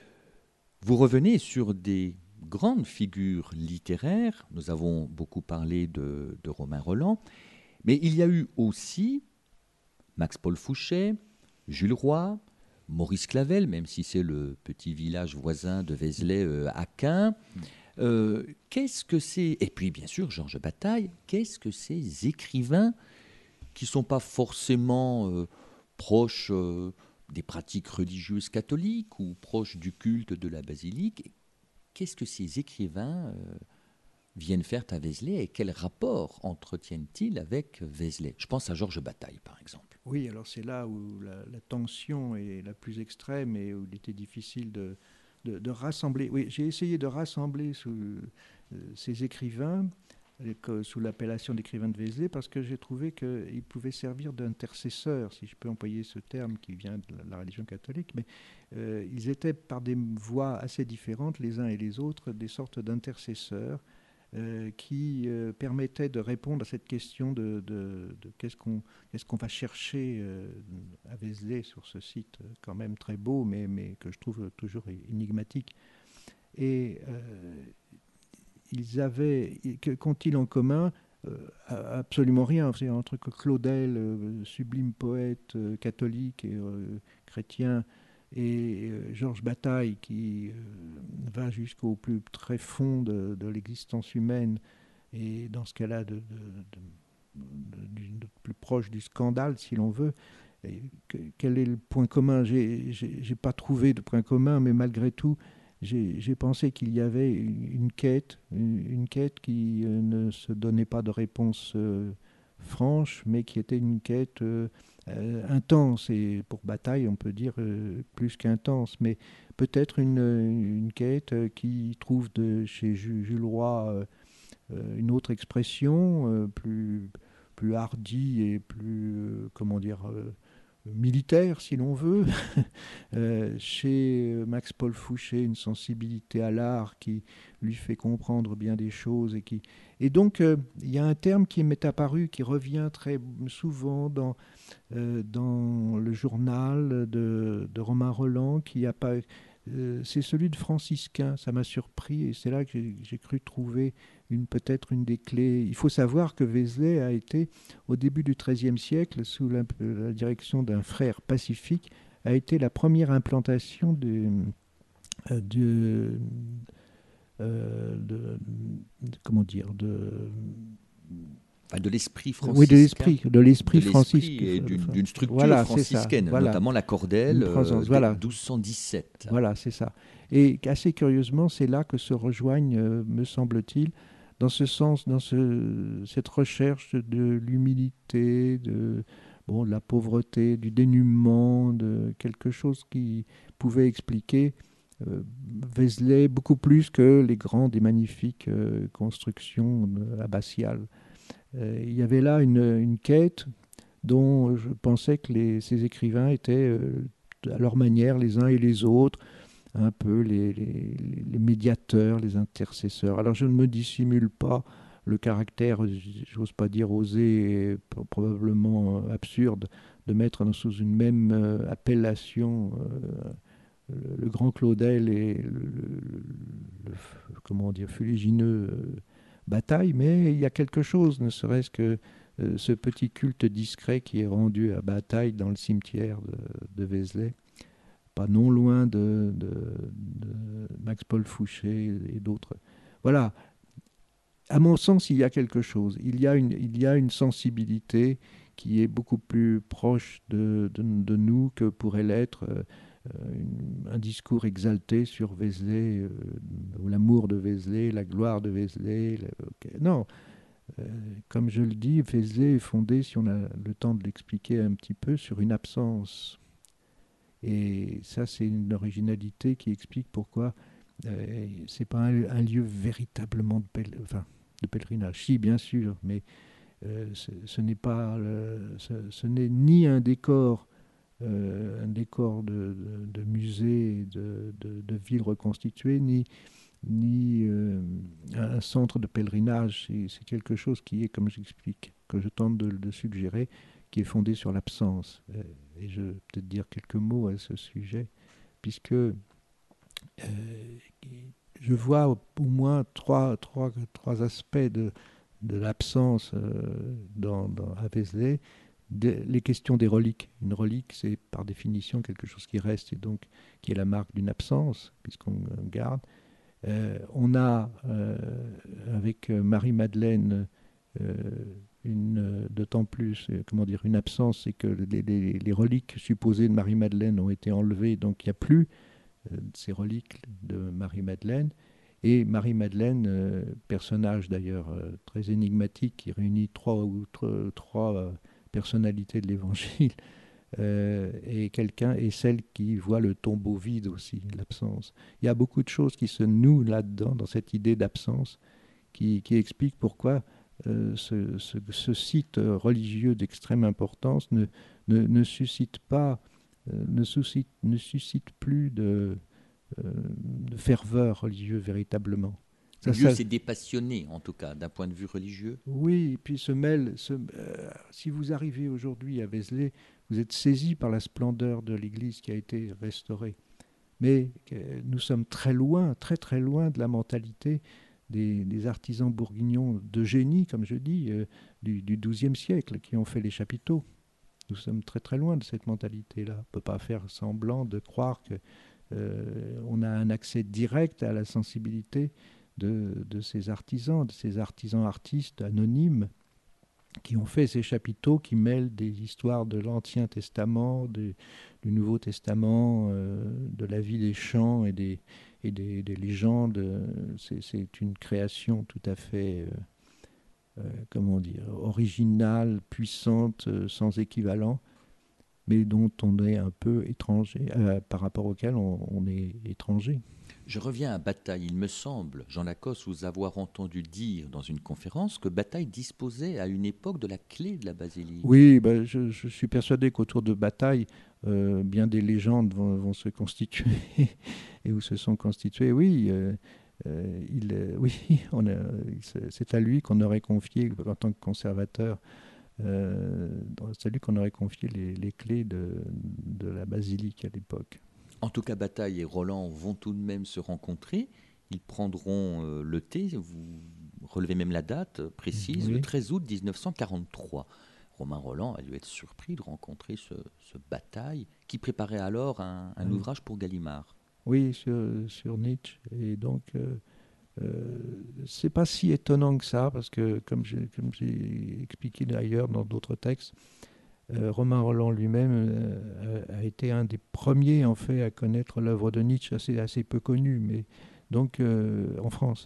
vous revenez sur des grandes figures littéraires. Nous avons beaucoup parlé de, de Romain Rolland, mais il y a eu aussi Max-Paul Fouché, Jules Roy, Maurice Clavel, même si c'est le petit village voisin de Vézelay euh, à Caen. Euh, qu'est-ce que c'est? Et puis bien sûr Georges Bataille, qu'est-ce que ces écrivains qui ne sont pas forcément euh, proches euh, des pratiques religieuses catholiques ou proches du culte de la basilique, qu'est-ce que ces écrivains euh, viennent faire à Vézelay et quel rapport entretiennent-ils avec Vézelay? Je pense à Georges Bataille par exemple. Oui, alors c'est là où la, la tension est la plus extrême et où il était difficile de, de, de rassembler. Oui, j'ai essayé de rassembler sous, euh, ces écrivains sous l'appellation d'écrivains de Vézelay parce que j'ai trouvé qu'ils pouvaient servir d'intercesseurs, si je peux employer ce terme qui vient de la religion catholique, mais euh, ils étaient par des voies assez différentes les uns et les autres, des sortes d'intercesseurs euh, qui euh, permettaient de répondre à cette question de, de, de qu'est-ce qu'on, qu'est-ce qu'on va chercher euh, à Vézelay sur ce site quand même très beau, mais, mais que je trouve toujours énigmatique. Et euh, ils avaient, qu'ont-ils en commun? euh, Absolument rien. C'est entre Claudel, euh, sublime poète euh, catholique et euh, chrétien, et euh, Georges Bataille, qui euh, va jusqu'au plus très fond de, de l'existence humaine, et dans ce cas-là, de, de, de, de, de plus proche du scandale, si l'on veut. Et que, quel est le point commun? J'ai, j'ai, j'ai pas trouvé de point commun, mais malgré tout, J'ai, j'ai pensé qu'il y avait une quête, une, une quête qui euh, ne se donnait pas de réponse euh, franche, mais qui était une quête euh, euh, intense. Et pour Bataille, on peut dire euh, plus qu'intense, mais peut-être une, une quête qui trouve de, chez Jules Roy euh, une autre expression, euh, plus, plus hardie et plus, euh, comment dire, euh, militaire, si l'on veut. euh, chez Max-Paul Fouché, une sensibilité à l'art qui lui fait comprendre bien des choses. Et, qui... et donc, euh, il y a un terme qui m'est apparu, qui revient très souvent dans, euh, dans le journal de, de Romain Rolland, qui a pas... Euh, c'est celui de franciscain. Ça m'a surpris et c'est là que j'ai, j'ai cru trouver une, peut-être une des clés. Il faut savoir que Vézelay a été, au début du treizième siècle, sous la, la direction d'un frère pacifique, a été la première implantation de, de, euh, de, de comment dire, de Enfin, de l'esprit franciscain. Oui, de l'esprit, de l'esprit franciscain. Et d'une, d'une structure voilà, franciscaine, voilà. notamment la Cordelle, euh, voilà. douze cent dix-sept. Voilà, c'est ça. Et assez curieusement, c'est là que se rejoignent, euh, me semble-t-il, dans ce sens, dans ce, cette recherche de l'humilité, de, bon, de la pauvreté, du dénuement, de quelque chose qui pouvait expliquer euh, Vézelay beaucoup plus que les grandes et magnifiques euh, constructions euh, abbatiales. Euh, il y avait là une, une quête dont je pensais que les, ces écrivains étaient euh, à leur manière les uns et les autres, un peu les, les, les médiateurs, les intercesseurs. Alors je ne me dissimule pas le caractère, j'ose pas dire osé, et probablement absurde, de mettre dans, sous une même euh, appellation euh, le, le grand Claudel et le, le, le, le comment dire, fuligineux euh, Bataille, mais il y a quelque chose, ne serait-ce que euh, ce petit culte discret qui est rendu à Bataille dans le cimetière de, de Vézelay, pas non loin de, de, de Max-Paul Fouché et d'autres. Voilà. À mon sens, il y a quelque chose. Il y a une, il y a une sensibilité qui est beaucoup plus proche de, de, de nous que pourrait l'être euh, une, un discours exalté sur Vézelay, euh, l'amour de Vézelay, la gloire de Vézelay. Le, okay. Non. Euh, comme je le dis, Vézelay est fondé, si on a le temps de l'expliquer un petit peu, sur une absence. Et ça, c'est une originalité qui explique pourquoi euh, c'est pas un, un lieu véritablement de, pèl- enfin, de pèlerinage. Si, bien sûr, mais euh, ce, ce n'est pas, le, ce, ce n'est ni un décor, euh, un décor de, de, de musée, de, de, de ville reconstituée, ni ni euh, un centre de pèlerinage. C'est, c'est quelque chose qui est, comme j'explique, que je tente de, de suggérer, qui est fondé sur l'absence. Euh, et je vais peut-être dire quelques mots à ce sujet, puisque euh, je vois au, au moins trois, trois, trois aspects de, de l'absence euh, dans, dans, à Vézelay. De, les questions des reliques. Une relique, c'est par définition quelque chose qui reste et donc qui est la marque d'une absence, puisqu'on garde. Euh, on a, euh, avec Marie-Madeleine, euh, une, d'autant plus, euh, comment dire, une absence, c'est que les, les, les reliques supposées de Marie-Madeleine ont été enlevées, donc il n'y a plus euh, ces reliques de Marie-Madeleine. Et Marie-Madeleine, euh, personnage d'ailleurs euh, très énigmatique, qui réunit trois, ou trois, trois euh, personnalités de l'Évangile, Euh, et quelqu'un est celle qui voit le tombeau vide aussi, l'absence. Il y a beaucoup de choses qui se nouent là-dedans, dans cette idée d'absence, qui, qui explique pourquoi euh, ce, ce, ce site religieux d'extrême importance ne, ne, ne suscite pas, euh, ne, suscite, ne suscite plus de, euh, de ferveur religieuse véritablement. Le lieu s'est dépassionné, en tout cas, d'un point de vue religieux. Oui, et puis se mêle. Se, euh, si vous arrivez aujourd'hui à Vézelay, vous êtes saisi par la splendeur de l'église qui a été restaurée. Mais euh, nous sommes très loin, très très loin de la mentalité des, des artisans bourguignons de génie, comme je dis, euh, du, du douzième siècle, qui ont fait les chapiteaux. Nous sommes très très loin de cette mentalité-là. On ne peut pas faire semblant de croire qu'on euh, a un accès direct à la sensibilité De, de ces artisans, de ces artisans artistes anonymes qui ont fait ces chapiteaux qui mêlent des histoires de l'Ancien Testament, de, du Nouveau Testament, euh, de la vie des chants et des, et des, des légendes. C'est, c'est une création tout à fait, euh, euh, comment dire, originale, puissante, euh, sans équivalent, mais dont on est un peu étranger, euh, par rapport auquel on, on est étranger. Je reviens à Bataille. Il me semble, Jean Lacoste, vous avoir entendu dire dans une conférence que Bataille disposait à une époque de la clé de la basilique. Oui, ben, je, je suis persuadé qu'autour de Bataille, euh, bien des légendes vont, vont se constituer et où se sont constituées. Oui, euh, euh, il, euh, oui on a, c'est à lui qu'on aurait confié, en tant que conservateur, euh, c'est à lui qu'on aurait confié les, les clés de, de la basilique à l'époque. En tout cas, Bataille et Roland vont tout de même se rencontrer. Ils prendront euh, le thé. Vous relevez même la date précise, oui. Le treize août mille neuf cent quarante-trois. Romain Rolland a dû être surpris de rencontrer ce, ce Bataille qui préparait alors un, un oui. ouvrage pour Gallimard. Oui, sur, sur Nietzsche. Et donc, euh, euh, c'est pas si étonnant que ça, parce que, comme j'ai, comme j'ai expliqué d'ailleurs dans d'autres textes, Euh, Romain Rolland lui-même euh, a été un des premiers en fait à connaître l'œuvre de Nietzsche, assez, assez peu connue, mais donc euh, en France,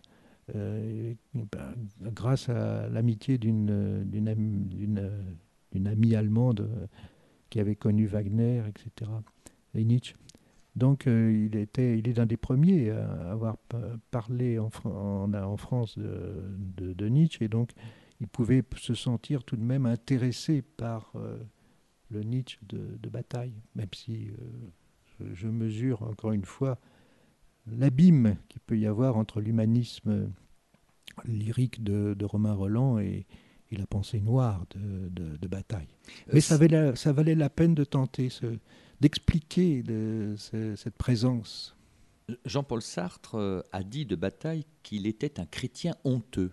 euh, ben, grâce à l'amitié d'une, d'une, amie, d'une, d'une amie allemande euh, qui avait connu Wagner, et cetera, et Nietzsche. Donc euh, il, était, il est l'un des premiers à avoir parlé en, en, en France de, de, de Nietzsche, et donc il pouvait se sentir tout de même intéressé par euh, le Nietzsche de, de Bataille, même si euh, je, je mesure encore une fois l'abîme qu'il peut y avoir entre l'humanisme lyrique de, de Romain Rolland et, et la pensée noire de, de, de Bataille. Mais ça valait, la, ça valait la peine de tenter, ce, d'expliquer de, ce, cette présence. Jean-Paul Sartre a dit de Bataille qu'il était un chrétien honteux.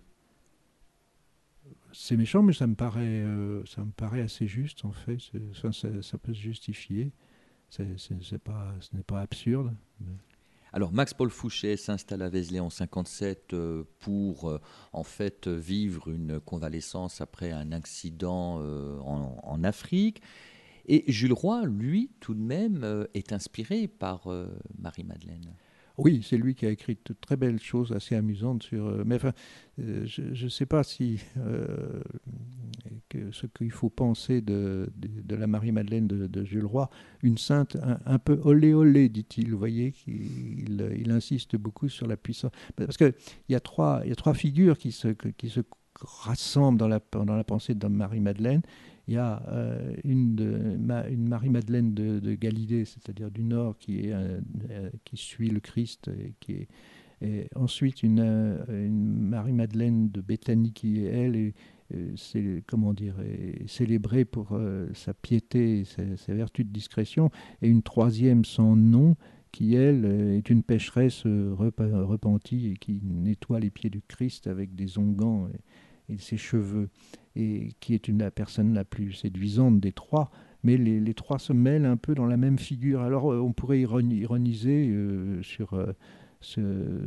C'est méchant, mais ça me paraît, euh, ça me paraît assez juste, en fait. C'est, ça, ça, ça peut se justifier. C'est, c'est, c'est pas, ce n'est pas absurde. Mais... Alors, Max-Paul Fouché s'installe à Vézelay en cinquante-sept euh, pour, euh, en fait, vivre une convalescence après un accident euh, en, en Afrique. Et Jules Roy, lui, tout de même, euh, est inspiré par euh, Marie-Madeleine. Oui, c'est lui qui a écrit de très belles choses assez amusantes sur. Euh, mais enfin, euh, je ne sais pas si euh, que ce qu'il faut penser de, de, de la Marie-Madeleine de, de Jules Roy, une sainte un, un peu olé olé, dit-il. Vous voyez, il, il insiste beaucoup sur la puissance. Parce qu'il y a trois, il y a trois figures qui se qui se rassemble dans la, dans la pensée de Marie-Madeleine. Il y a euh, une, de, ma, une Marie-Madeleine de, de Galilée, c'est-à-dire du Nord, qui, est, euh, qui suit le Christ, et qui est, et ensuite une, une Marie-Madeleine de Béthanie qui, elle, est, c'est, comment dire, est célébrée pour euh, sa piété et sa, sa vertu de discrétion, et une troisième sans nom, qui, elle, est une pécheresse repentie et qui nettoie les pieds du Christ avec des onguents et, et ses cheveux, et qui est une, la personne la plus séduisante des trois. Mais les, les trois se mêlent un peu dans la même figure. Alors, on pourrait ironiser euh, sur, euh, ce,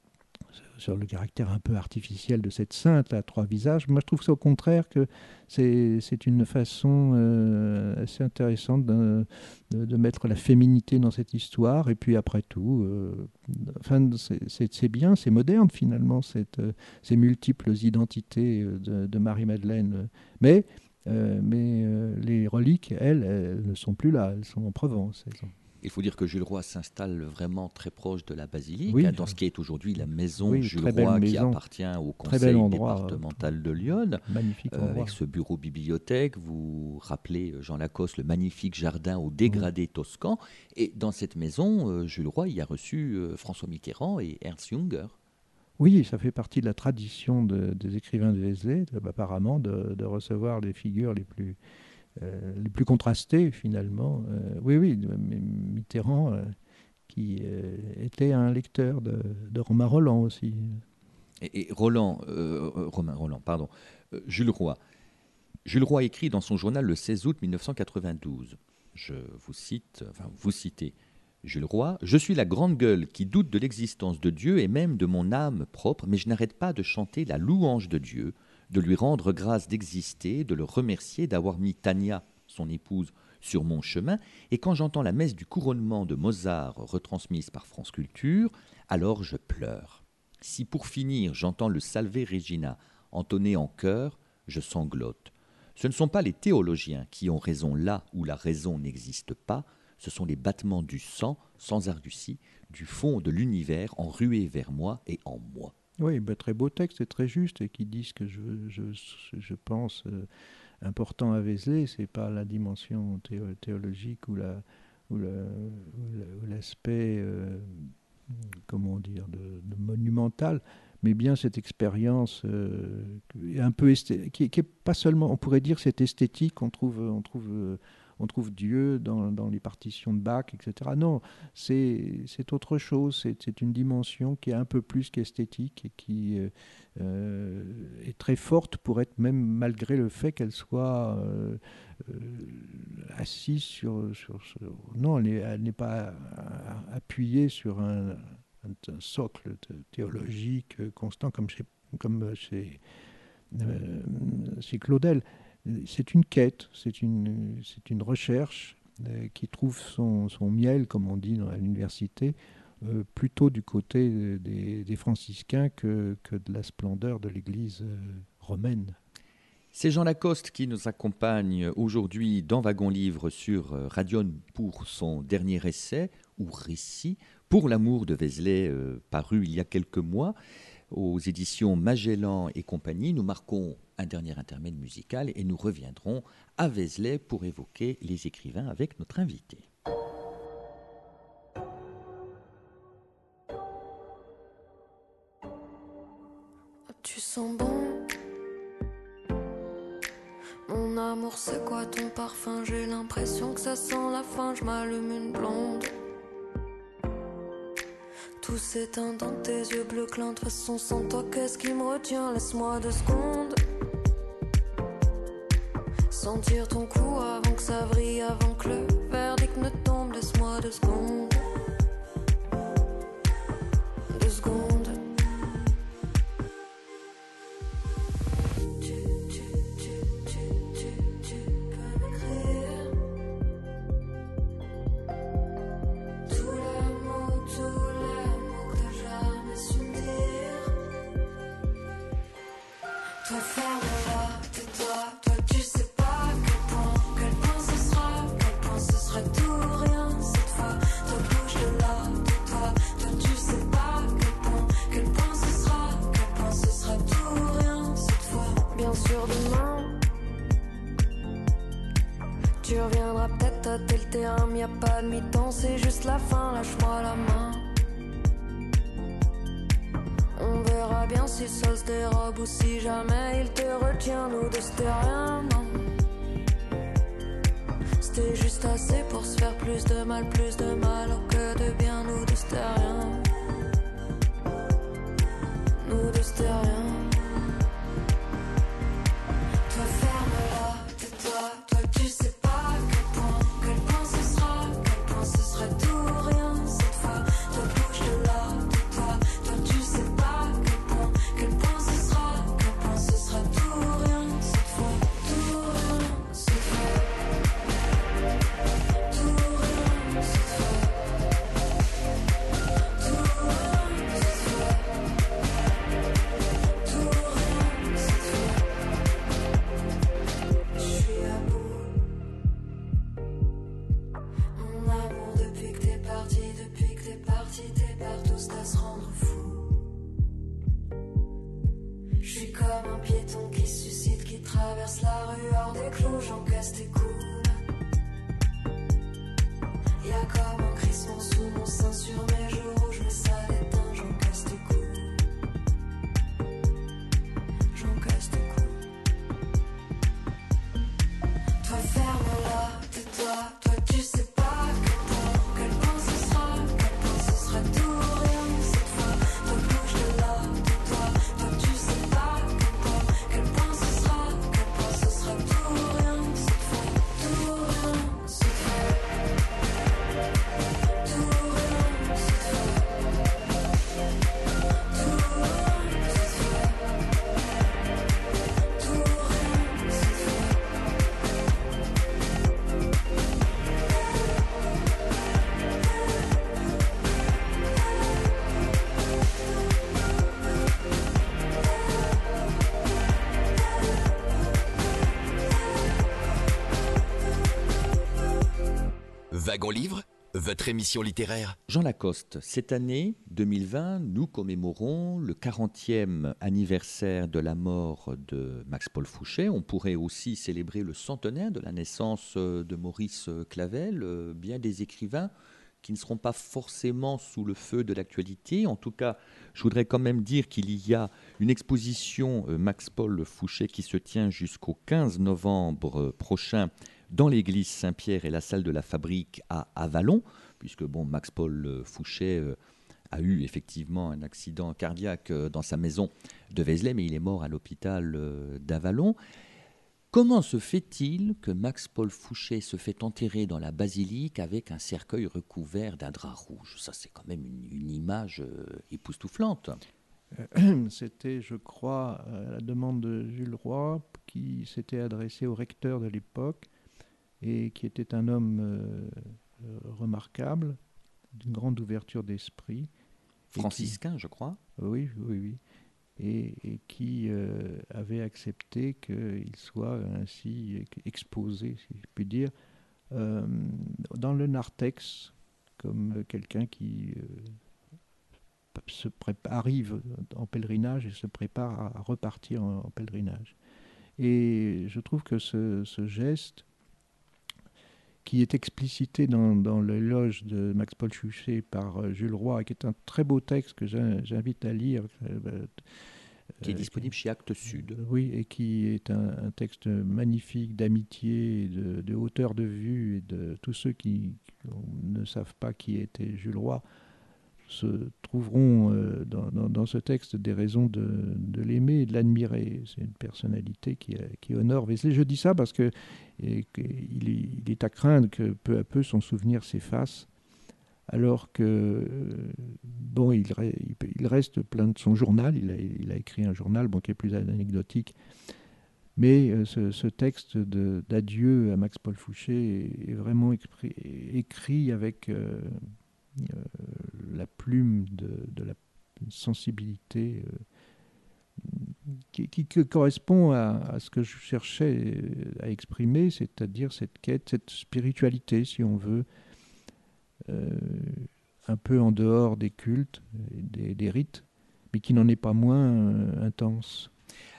sur le caractère un peu artificiel de cette sainte à trois visages. Moi, je trouve ça au contraire que c'est, c'est une façon euh, assez intéressante de, de, de mettre la féminité dans cette histoire. Et puis, après tout, euh, enfin, c'est, c'est, c'est bien, c'est moderne finalement, cette, euh, ces multiples identités de, de Marie-Madeleine. Mais, euh, mais euh, les reliques, elles, elles ne sont plus là, elles sont en Provence. Elles sont... Il faut dire que Jules Roy s'installe vraiment très proche de la basilique, oui, hein, dans ce qui est aujourd'hui la maison oui, Jules Roy, qui appartient au conseil endroit, départemental de Lyon. Magnifique euh, avec ce bureau bibliothèque. Vous rappelez, Jean Lacoste, le magnifique jardin au dégradé mmh. toscan. Et dans cette maison, euh, Jules Roy y a reçu euh, François Mitterrand et Ernst Junger. Oui, ça fait partie de la tradition de, des écrivains de Vézelay, de, apparemment, de, de recevoir les figures les plus... Euh, les plus contrastés finalement. Euh, oui, oui, Mitterrand euh, qui euh, était un lecteur de, de Romain Rolland aussi. Et, et Roland, euh, Romain Rolland, pardon, euh, Jules Roy. Jules Roy écrit dans son journal le seize août mille neuf cent quatre-vingt-douze. Je vous cite, enfin vous citez. Jules Roy, je suis la grande gueule qui doute de l'existence de Dieu et même de mon âme propre, mais je n'arrête pas de chanter la louange de Dieu, de lui rendre grâce d'exister, de le remercier d'avoir mis Tania, son épouse, sur mon chemin, et quand j'entends la messe du couronnement de Mozart retransmise par France Culture, alors je pleure. Si pour finir j'entends le Salve Regina entonné en chœur, je sanglote. Ce ne sont pas les théologiens qui ont raison là où la raison n'existe pas, ce sont les battements du sang, sans argutie, du fond de l'univers en ruée vers moi et en moi. Oui, ben, très beau texte et très juste, et qui dit ce que je, je, je pense euh, important à Vézelay, c'est pas la dimension théo théologique ou, la, ou, la, ou, la, ou l'aspect, euh, comment dire, de, de monumental, mais bien cette expérience euh, un peu esthé- qui, qui est pas seulement, on pourrait dire, cette esthétique, on trouve, on trouve euh, on trouve Dieu dans, dans les partitions de Bach, et cetera. Non, c'est, c'est autre chose, c'est, c'est une dimension qui est un peu plus qu'esthétique et qui euh, est très forte pour être, même malgré le fait qu'elle soit euh, euh, assise sur, sur, sur... Non, elle n'est, elle n'est pas appuyée sur un, un, un socle théologique constant comme chez, comme chez, euh, chez Claudel. C'est une quête, c'est une, c'est une recherche euh, qui trouve son, son miel, comme on dit dans l'université, euh, plutôt du côté des, des franciscains que, que de la splendeur de l'Église euh, romaine. C'est Jean Lacoste qui nous accompagne aujourd'hui dans Wagon Livre sur Radion pour son dernier essai, ou récit, Pour l'amour de Vézelay, euh, paru il y a quelques mois aux éditions Magellan et compagnie. Nous marquons un dernier intermède musical et nous reviendrons à Vézelay pour évoquer les écrivains avec notre invité. Tu sens bon, mon amour, c'est quoi ton parfum? J'ai l'impression que ça sent la fin, je m'allume une blonde. Tout s'éteint dans tes yeux bleus clins. De toute façon, sans toi, qu'est-ce qui me retient? Laisse-moi deux secondes. Sentir ton cou avant que ça vrille, avant que le verdict ne tombe. Laisse-moi deux secondes. Deux secondes. Tu, tu, tu, tu, tu, tu peux m'écrire tout l'amour, tout l'amour que jamais su me dire. Toi, ferme-la, tais-toi, toi, tu sais pas. Quel point ce sera, quel point ce sera tout ou rien cette fois. Toi bouge de là, de toi, toi tu sais pas quel point, quel point ce sera, quel point ce sera tout ou rien cette fois. tâter le terrain, mais y a pas de mi-temps, c'est juste la fin, lâche-moi la main. On verra bien si ça se dérobe ou si jamais il te retient, nous deux c'était rien, non. C'était juste assez pour se faire plus de mal, plus de mal oh, que de bien, nous deux c'était rien. Nous deux c'était rien. Toi ferme-la, tais-toi, toi tu sais pas à quel point, quel point ce sera, quel point ce sera tout rien cette fois. Toi bouge de là, tais-toi, toi tu sais pas à quel point, quel point ce sera, quel point ce sera tout rien cette fois, tout rien cette fois, tout rien cette fois, tout rien cette fois, tout rien cette fois. Je suis à bout. Mon amour, depuis que t'es parti, depuis que t'es parti, t'es partout, c'est à se rendre fou. Je suis comme un piéton qui se suicide, qui traverse la rue hors des clous, j'encaisse tes coups. Y'a comme un crissement sous mon sein sur mes joues rouges, mais ça l'éteint, j'encaisse tes coups. J'encaisse tes coups. Toi ferme-la, tais-toi, toi tu sais pas à quel point, quel point ce sera, quel point ce sera tout rien cette fois. Toi bouge de là, tais-toi, toi tu sais pas à quel point, quel point ce sera, quel point ce sera tout rien cette fois, tout rien cette fois, tout rien cette fois, tout rien cette fois, tout rien cette fois. Wagon Livre, votre émission littéraire. Jean Lacoste, cette année deux mille vingt, nous commémorons le quarantième anniversaire de la mort de Max-Paul Fouché. On pourrait aussi célébrer le centenaire de la naissance de Maurice Clavel. Euh, Bien des écrivains qui ne seront pas forcément sous le feu de l'actualité. En tout cas, je voudrais quand même dire qu'il y a une exposition euh, Max-Paul Fouché qui se tient jusqu'au quinze novembre prochain dans l'église Saint-Pierre et la salle de la Fabrique à Avallon, puisque bon, Max-Paul Fouché euh, a eu effectivement un accident cardiaque euh, dans sa maison de Vézelay, mais il est mort à l'hôpital euh, d'Avallon. Comment se fait-il que Max-Paul Fouché se fait enterrer dans la basilique avec un cercueil recouvert d'un drap rouge? Ça, c'est quand même une, une image euh, époustouflante. Euh, C'était, je crois, à la demande de Jules Roy, qui s'était adressé au recteur de l'époque et qui était un homme euh, euh, remarquable, d'une grande ouverture d'esprit. Et Franciscain, je crois. qui- oui, oui, oui. Et, et qui euh, avait accepté qu'il soit ainsi ex- exposé, si je puis dire, euh, dans le narthex, comme quelqu'un qui euh, se prépa- arrive en pèlerinage et se prépare à repartir en, en pèlerinage. Et je trouve que ce, ce geste, qui est explicité dans, dans l'éloge de Max-Paul Fouché par euh, Jules Roy, qui est un très beau texte que j'in- j'invite à lire. euh, Qui est euh, disponible chez Actes Sud. euh, Oui, et qui est un, un texte magnifique d'amitié, et de, de hauteur de vue, et de tous ceux qui ne savent pas qui était Jules Roy se trouveront euh, dans, dans, dans ce texte des raisons de, de l'aimer et de l'admirer. C'est une personnalité qui, euh, qui honore Vézelay. Je dis ça parce que, et, que il, est, il est à craindre que peu à peu son souvenir s'efface, alors que euh, bon, il, re- il peut- il reste plein de son journal. Il a, il a écrit un journal bon, qui est plus anecdotique. Mais euh, ce, ce texte de- d'adieu à Max-Paul Fouché est, est vraiment écrit, écrit avec euh, euh, la plume de, de la sensibilité euh, qui, qui- qui correspond à, à ce que je cherchais à exprimer, c'est-à-dire cette quête, cette spiritualité, si on veut, euh, un peu en dehors des cultes, et des, des rites, mais qui n'en est pas moins euh, intense.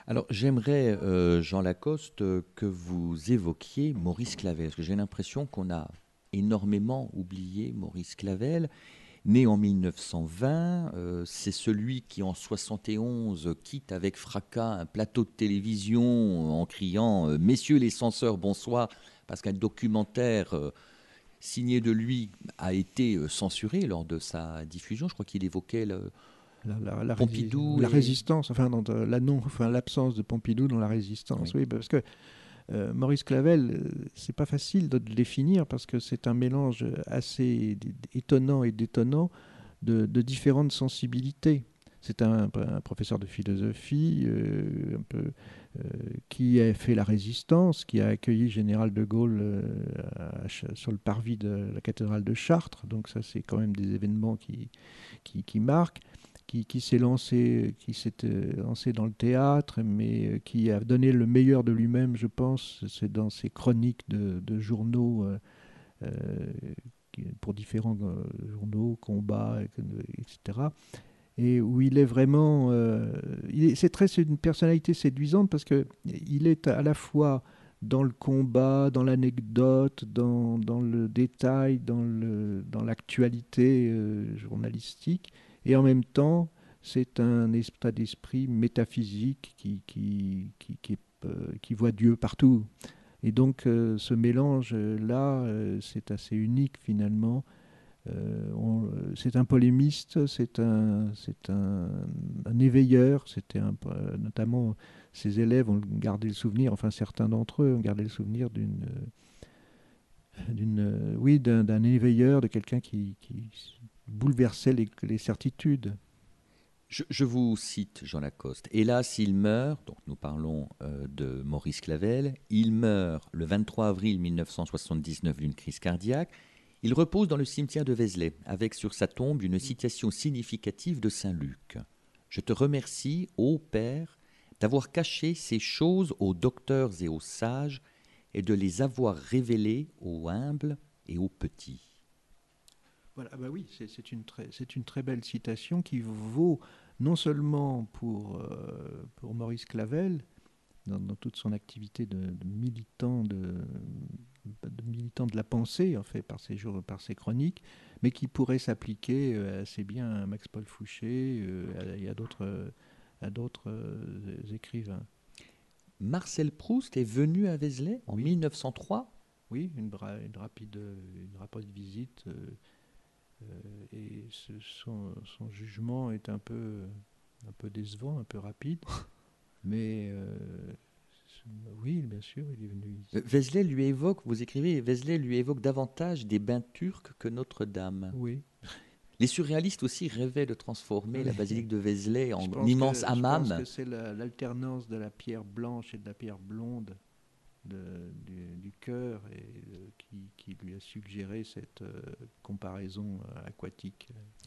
Alors j'aimerais, euh, Jean Lacoste, euh, que vous évoquiez Maurice Clavel, parce que j'ai l'impression qu'on a énormément oublié Maurice Clavel. Né en mille neuf cent vingt, euh, c'est celui qui en soixante et onze quitte avec fracas un plateau de télévision en criant euh, « Messieurs les censeurs, bonsoir », parce qu'un documentaire euh, signé de lui a été euh, censuré lors de sa diffusion. Je crois qu'il évoquait le La, la, la, Pompidou. rési- la et- résistance, enfin, dans, euh, la non, enfin, l'absence de Pompidou dans la résistance. Oui. Oui, parce que euh, Maurice Clavel, euh, c'est pas facile de le définir parce que c'est un mélange assez d- étonnant et détonnant de, de différentes sensibilités. C'est un, un professeur de philosophie euh, un peu, euh, qui a fait la résistance, qui a accueilli le général de Gaulle euh, à Ch- sur le parvis de la cathédrale de Chartres. Donc ça, c'est quand même des événements qui, qui, qui marquent. Qui, qui s'est lancé, qui s'est euh, lancé dans le théâtre, mais euh, qui a donné le meilleur de lui-même, je pense. C'est dans ses chroniques de, de journaux, euh, euh, qui- pour différents euh, journaux, combats, et cetera. Et où il est vraiment, euh, il est- c'est très, c'est une personnalité séduisante parce que il est à la fois dans le combat, dans l'anecdote, dans, dans le détail, dans le, dans l'actualité euh, journalistique, et en même temps, c'est un état d'esprit métaphysique qui, qui, qui, qui, est, euh, qui voit Dieu partout. Et donc, euh, ce mélange-là, euh, c'est assez unique finalement. Euh, on- euh, c'est un polémiste, c'est un, c'est un, un éveilleur, c'était un, euh, notamment ses élèves ont gardé le souvenir, enfin certains d'entre eux ont gardé le souvenir d'une, euh, d'une, euh, oui, d'un, d'un éveilleur, de quelqu'un qui, qui bouleversait les, les certitudes. Je, je vous cite Jean Lacoste. Hélas, il meurt, donc nous parlons euh, de Maurice Clavel, il meurt le vingt-trois avril mille neuf cent soixante-dix-neuf d'une crise cardiaque. Il repose dans le cimetière de Vézelay, avec sur sa tombe une citation significative de Saint Luc. « Je te remercie, ô Père, d'avoir caché ces choses aux docteurs et aux sages, et de les avoir révélées aux humbles et aux petits. » Voilà, bah oui, c'est, c'est une très, c'est une très belle citation qui vaut non seulement pour, euh, pour Maurice Clavel, dans, dans toute son activité de, de militant de, de militant de la pensée, en fait, par ses, jours, par ses chroniques, mais qui pourrait s'appliquer euh, assez bien à Max-Paul Fouché euh, et à d'autres, à d'autres euh, écrivains. Marcel Proust est venu à Vézelay en Oui. mille neuf cent trois. Oui, une, bra- une, rapide, une rapide visite. Euh, euh, et ce, son, son jugement est un peu, un peu décevant, un peu rapide. Mais euh, oui, bien sûr, il est venu ici. Euh, Vézelay lui évoque, vous écrivez, Vézelay lui évoque davantage des bains turcs que Notre-Dame. Oui. Les surréalistes aussi rêvaient de transformer Oui. la basilique de Vézelay en Je pense immense que- Je hammam. pense que c'est la- l'alternance de la pierre blanche et de la pierre blonde de- du, du cœur et, euh, qui, qui lui a suggéré cette euh, comparaison euh, aquatique.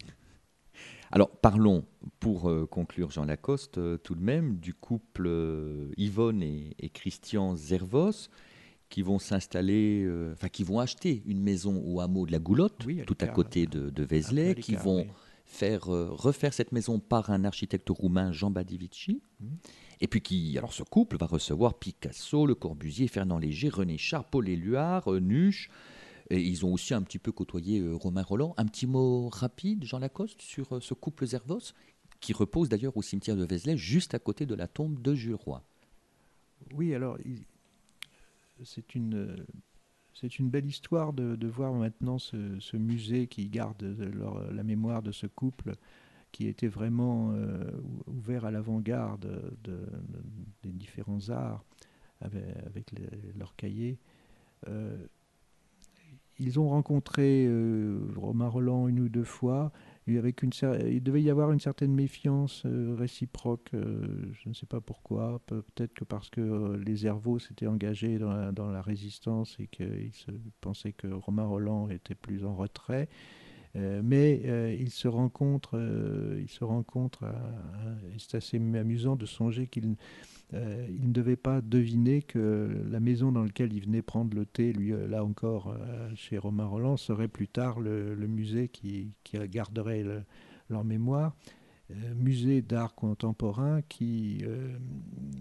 Alors parlons, pour euh, conclure Jean Lacoste, euh, tout de même, du couple euh, Yvonne et, et Christian Zervos, qui vont s'installer, euh, enfin qui vont acheter une maison au hameau de la Goulotte, Oui, à tout à l'écart, côté euh, de, de Un peu à Vézelay, qui l'écart, vont oui. faire euh, refaire cette maison par un architecte roumain, Jean Badivici, Mhm. et puis qui, alors ce couple va recevoir Picasso, Le Corbusier, Fernand Léger, René Char, Paul Éluard, euh, Nuche, et ils ont aussi un petit peu côtoyé euh, Romain Roland. Un petit mot rapide, Jean Lacoste, sur euh, ce couple Zervos, qui repose d'ailleurs au cimetière de Vézelay, juste à côté de la tombe de Jules Roy. Oui, alors, il- c'est une, c'est une belle histoire de, de voir maintenant ce, ce musée qui garde leur- la mémoire de ce couple qui était vraiment euh, ou- ouvert à l'avant-garde de- de- des différents arts avec, avec les- leurs cahiers. Euh, ils ont rencontré euh, Romain Roland une ou deux fois. Et avec une, cer- il devait y avoir une certaine méfiance euh, réciproque. euh, je ne sais pas pourquoi. Pe- Peut-être que parce que euh, les Zervos s'étaient engagés dans la, dans la résistance et qu'ils se pensaient que Romain Roland était plus en retrait. Euh, mais euh, ils se rencontrent, euh, ils se rencontrent. à- à- et c'est assez amusant de songer qu'ils euh, il ne devait pas deviner que la maison dans laquelle il venait prendre le thé, lui, euh, là encore, euh, chez Romain Roland, serait plus tard le, le musée qui, qui garderait le- leur mémoire. Euh, musée d'art contemporain qui, euh,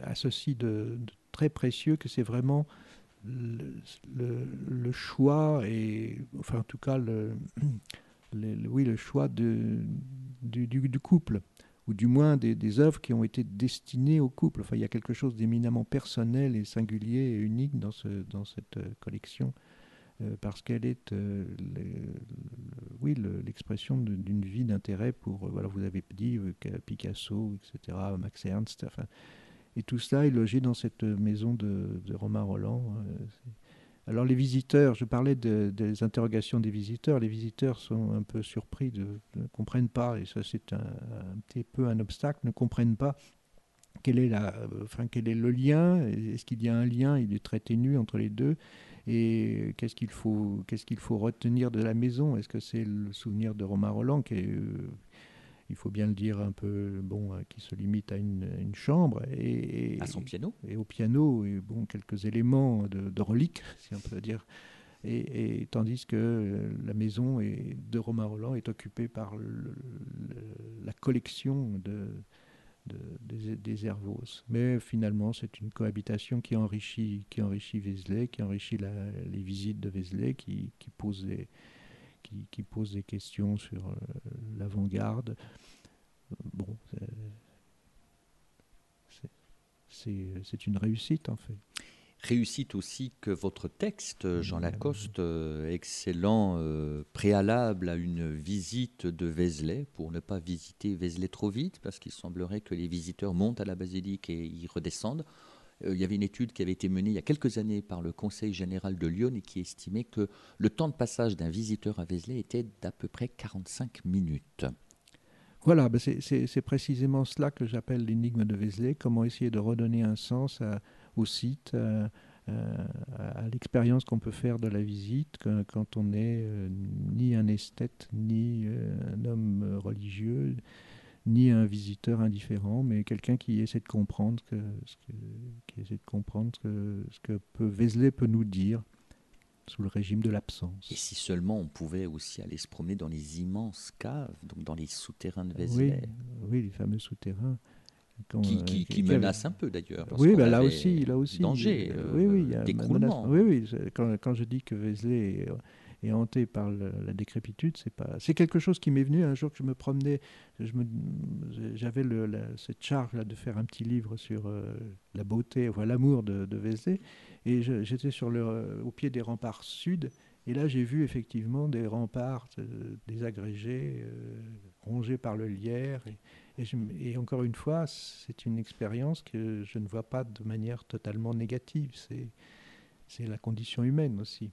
a ceci de, de très précieux que c'est vraiment le, le, le choix et enfin en tout cas le, le, le oui le choix de, du, du, du couple ou du moins des, des œuvres qui ont été destinées au couple. Enfin il y a quelque chose d'éminemment personnel et singulier et unique dans ce dans cette collection. Parce qu'elle est, euh, le, le, oui, le, l'expression de, d'une vie d'intérêt pour, euh, voilà, vous avez dit, euh, Picasso, et cetera, Max Ernst, enfin, et tout cela est logé dans cette maison de, de Romain Rolland. Euh, alors les visiteurs, je parlais de, des interrogations des visiteurs, les visiteurs sont un peu surpris, de, ne comprennent pas, et ça c'est un, un petit peu un obstacle, ne comprennent pas quel est, la, enfin, quel est le lien, est-ce qu'il y a un lien, il est très ténu entre les deux. Et qu'est-ce qu'il faut, qu'est-ce qu'il faut retenir de la maison? Est-ce que c'est le souvenir de Romain Rolland qui est, euh, il faut bien le dire, un peu, bon, euh, qui se limite à une, une chambre et, et à son piano et au piano et bon quelques éléments de, de reliques, si on peut dire. Et, et tandis que euh, la maison est, de Romain Rolland est occupée par le, le, la collection de De, des, des Hervos. Mais finalement, c'est une cohabitation qui enrichit, qui enrichit Vézelay, qui enrichit la, les visites de Vézelay, qui, qui, pose des, qui, qui pose des questions sur euh, l'avant-garde. Bon, c'est, c'est, c'est, c'est une réussite en fait. Réussite aussi que votre texte, Jean Lacoste, euh, excellent euh, préalable à une visite de Vézelay, pour ne pas visiter Vézelay trop vite, parce qu'il semblerait que les visiteurs montent à la basilique et y redescendent. Euh, il y avait une étude qui avait été menée il y a quelques années par le Conseil général de Lyon et qui estimait que le temps de passage d'un visiteur à Vézelay était d'à peu près quarante-cinq minutes. Voilà, ben c'est, c'est, c'est précisément cela que j'appelle l'énigme de Vézelay, comment essayer de redonner un sens à, au site, à, à, à l'expérience qu'on peut faire de la visite que, quand on n'est euh, ni un esthète, ni euh, un homme religieux, ni un visiteur indifférent, mais quelqu'un qui essaie de comprendre que, ce que, qui essaie de comprendre que, ce que peut, Vézelay peut nous dire sous le régime de l'absence. Et si seulement on pouvait aussi aller se promener dans les immenses caves, donc dans les souterrains de Vézelay. Oui, oui, les fameux souterrains. Quand, qui, qui, qui, qui menacent avait... un peu d'ailleurs. Oui, ben là aussi, là aussi. Danger, euh, oui, oui, il y a d'écroulement. Oui, oui. Quand, quand je dis que Vézelay est, est hanté par le, la décrépitude, c'est pas. C'est quelque chose qui m'est venu un jour que je me promenais. Je me, j'avais le, la, cette charge là de faire un petit livre sur euh, la beauté, enfin, l'amour de, de Vézelay, et je, j'étais sur le, au pied des remparts sud. Et là, j'ai vu effectivement des remparts euh, désagrégés, euh, rongés par le lierre. Et, et, je, et encore une fois, c'est une expérience que je ne vois pas de manière totalement négative. C'est, c'est la condition humaine aussi.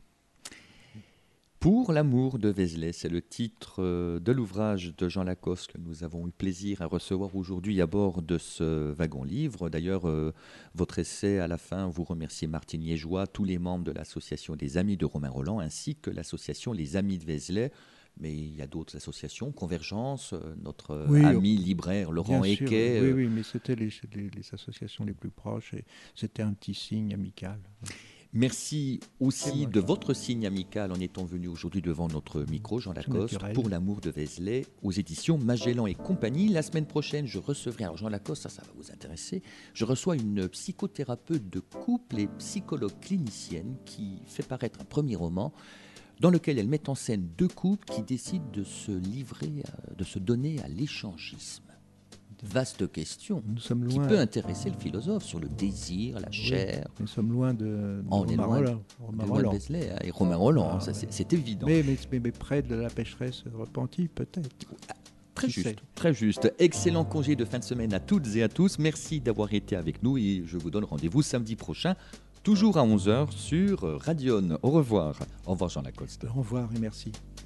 Pour l'amour de Vézelay, c'est le titre de l'ouvrage de Jean Lacoste que nous avons eu plaisir à recevoir aujourd'hui à bord de ce wagon-livre. D'ailleurs, euh, votre essai, à la fin, vous remerciez Martine Liégeois, tous les membres de l'association des Amis de Romain Rolland, ainsi que l'association Les Amis de Vézelay. Mais il y a d'autres associations, Convergence, notre oui, ami on... libraire Laurent Equet. Oui, oui, mais c'était les, les, les associations les plus proches et c'était un petit signe amical. Merci aussi de votre signe amical en étant venu aujourd'hui devant notre micro, Jean Lacoste, pour l'amour de Vézelay, aux éditions Magellan et compagnie. La semaine prochaine, je recevrai, alors Jean Lacoste, ça, ça va vous intéresser, je reçois une psychothérapeute de couple et psychologue clinicienne qui fait paraître un premier roman dans lequel elle met en scène deux couples qui décident de se livrer, de se donner à l'échangisme. Vaste question nous sommes loin... qui peut intéresser le philosophe sur le désir, la chair. Oui, nous sommes loin de, de oh, on est loin de, Romain de, Rolland. de Vézelay et Romain Rolland, ah, ça, c'est, ouais. c'est évident. Mais, mais, mais, mais près de la pécheresse repentie, peut-être. Très juste, très juste. Excellent congé de fin de semaine à toutes et à tous. Merci d'avoir été avec nous et je vous donne rendez-vous samedi prochain, toujours à onze heures sur Radion. Au revoir. Au revoir Jean Lacoste. Au revoir et merci.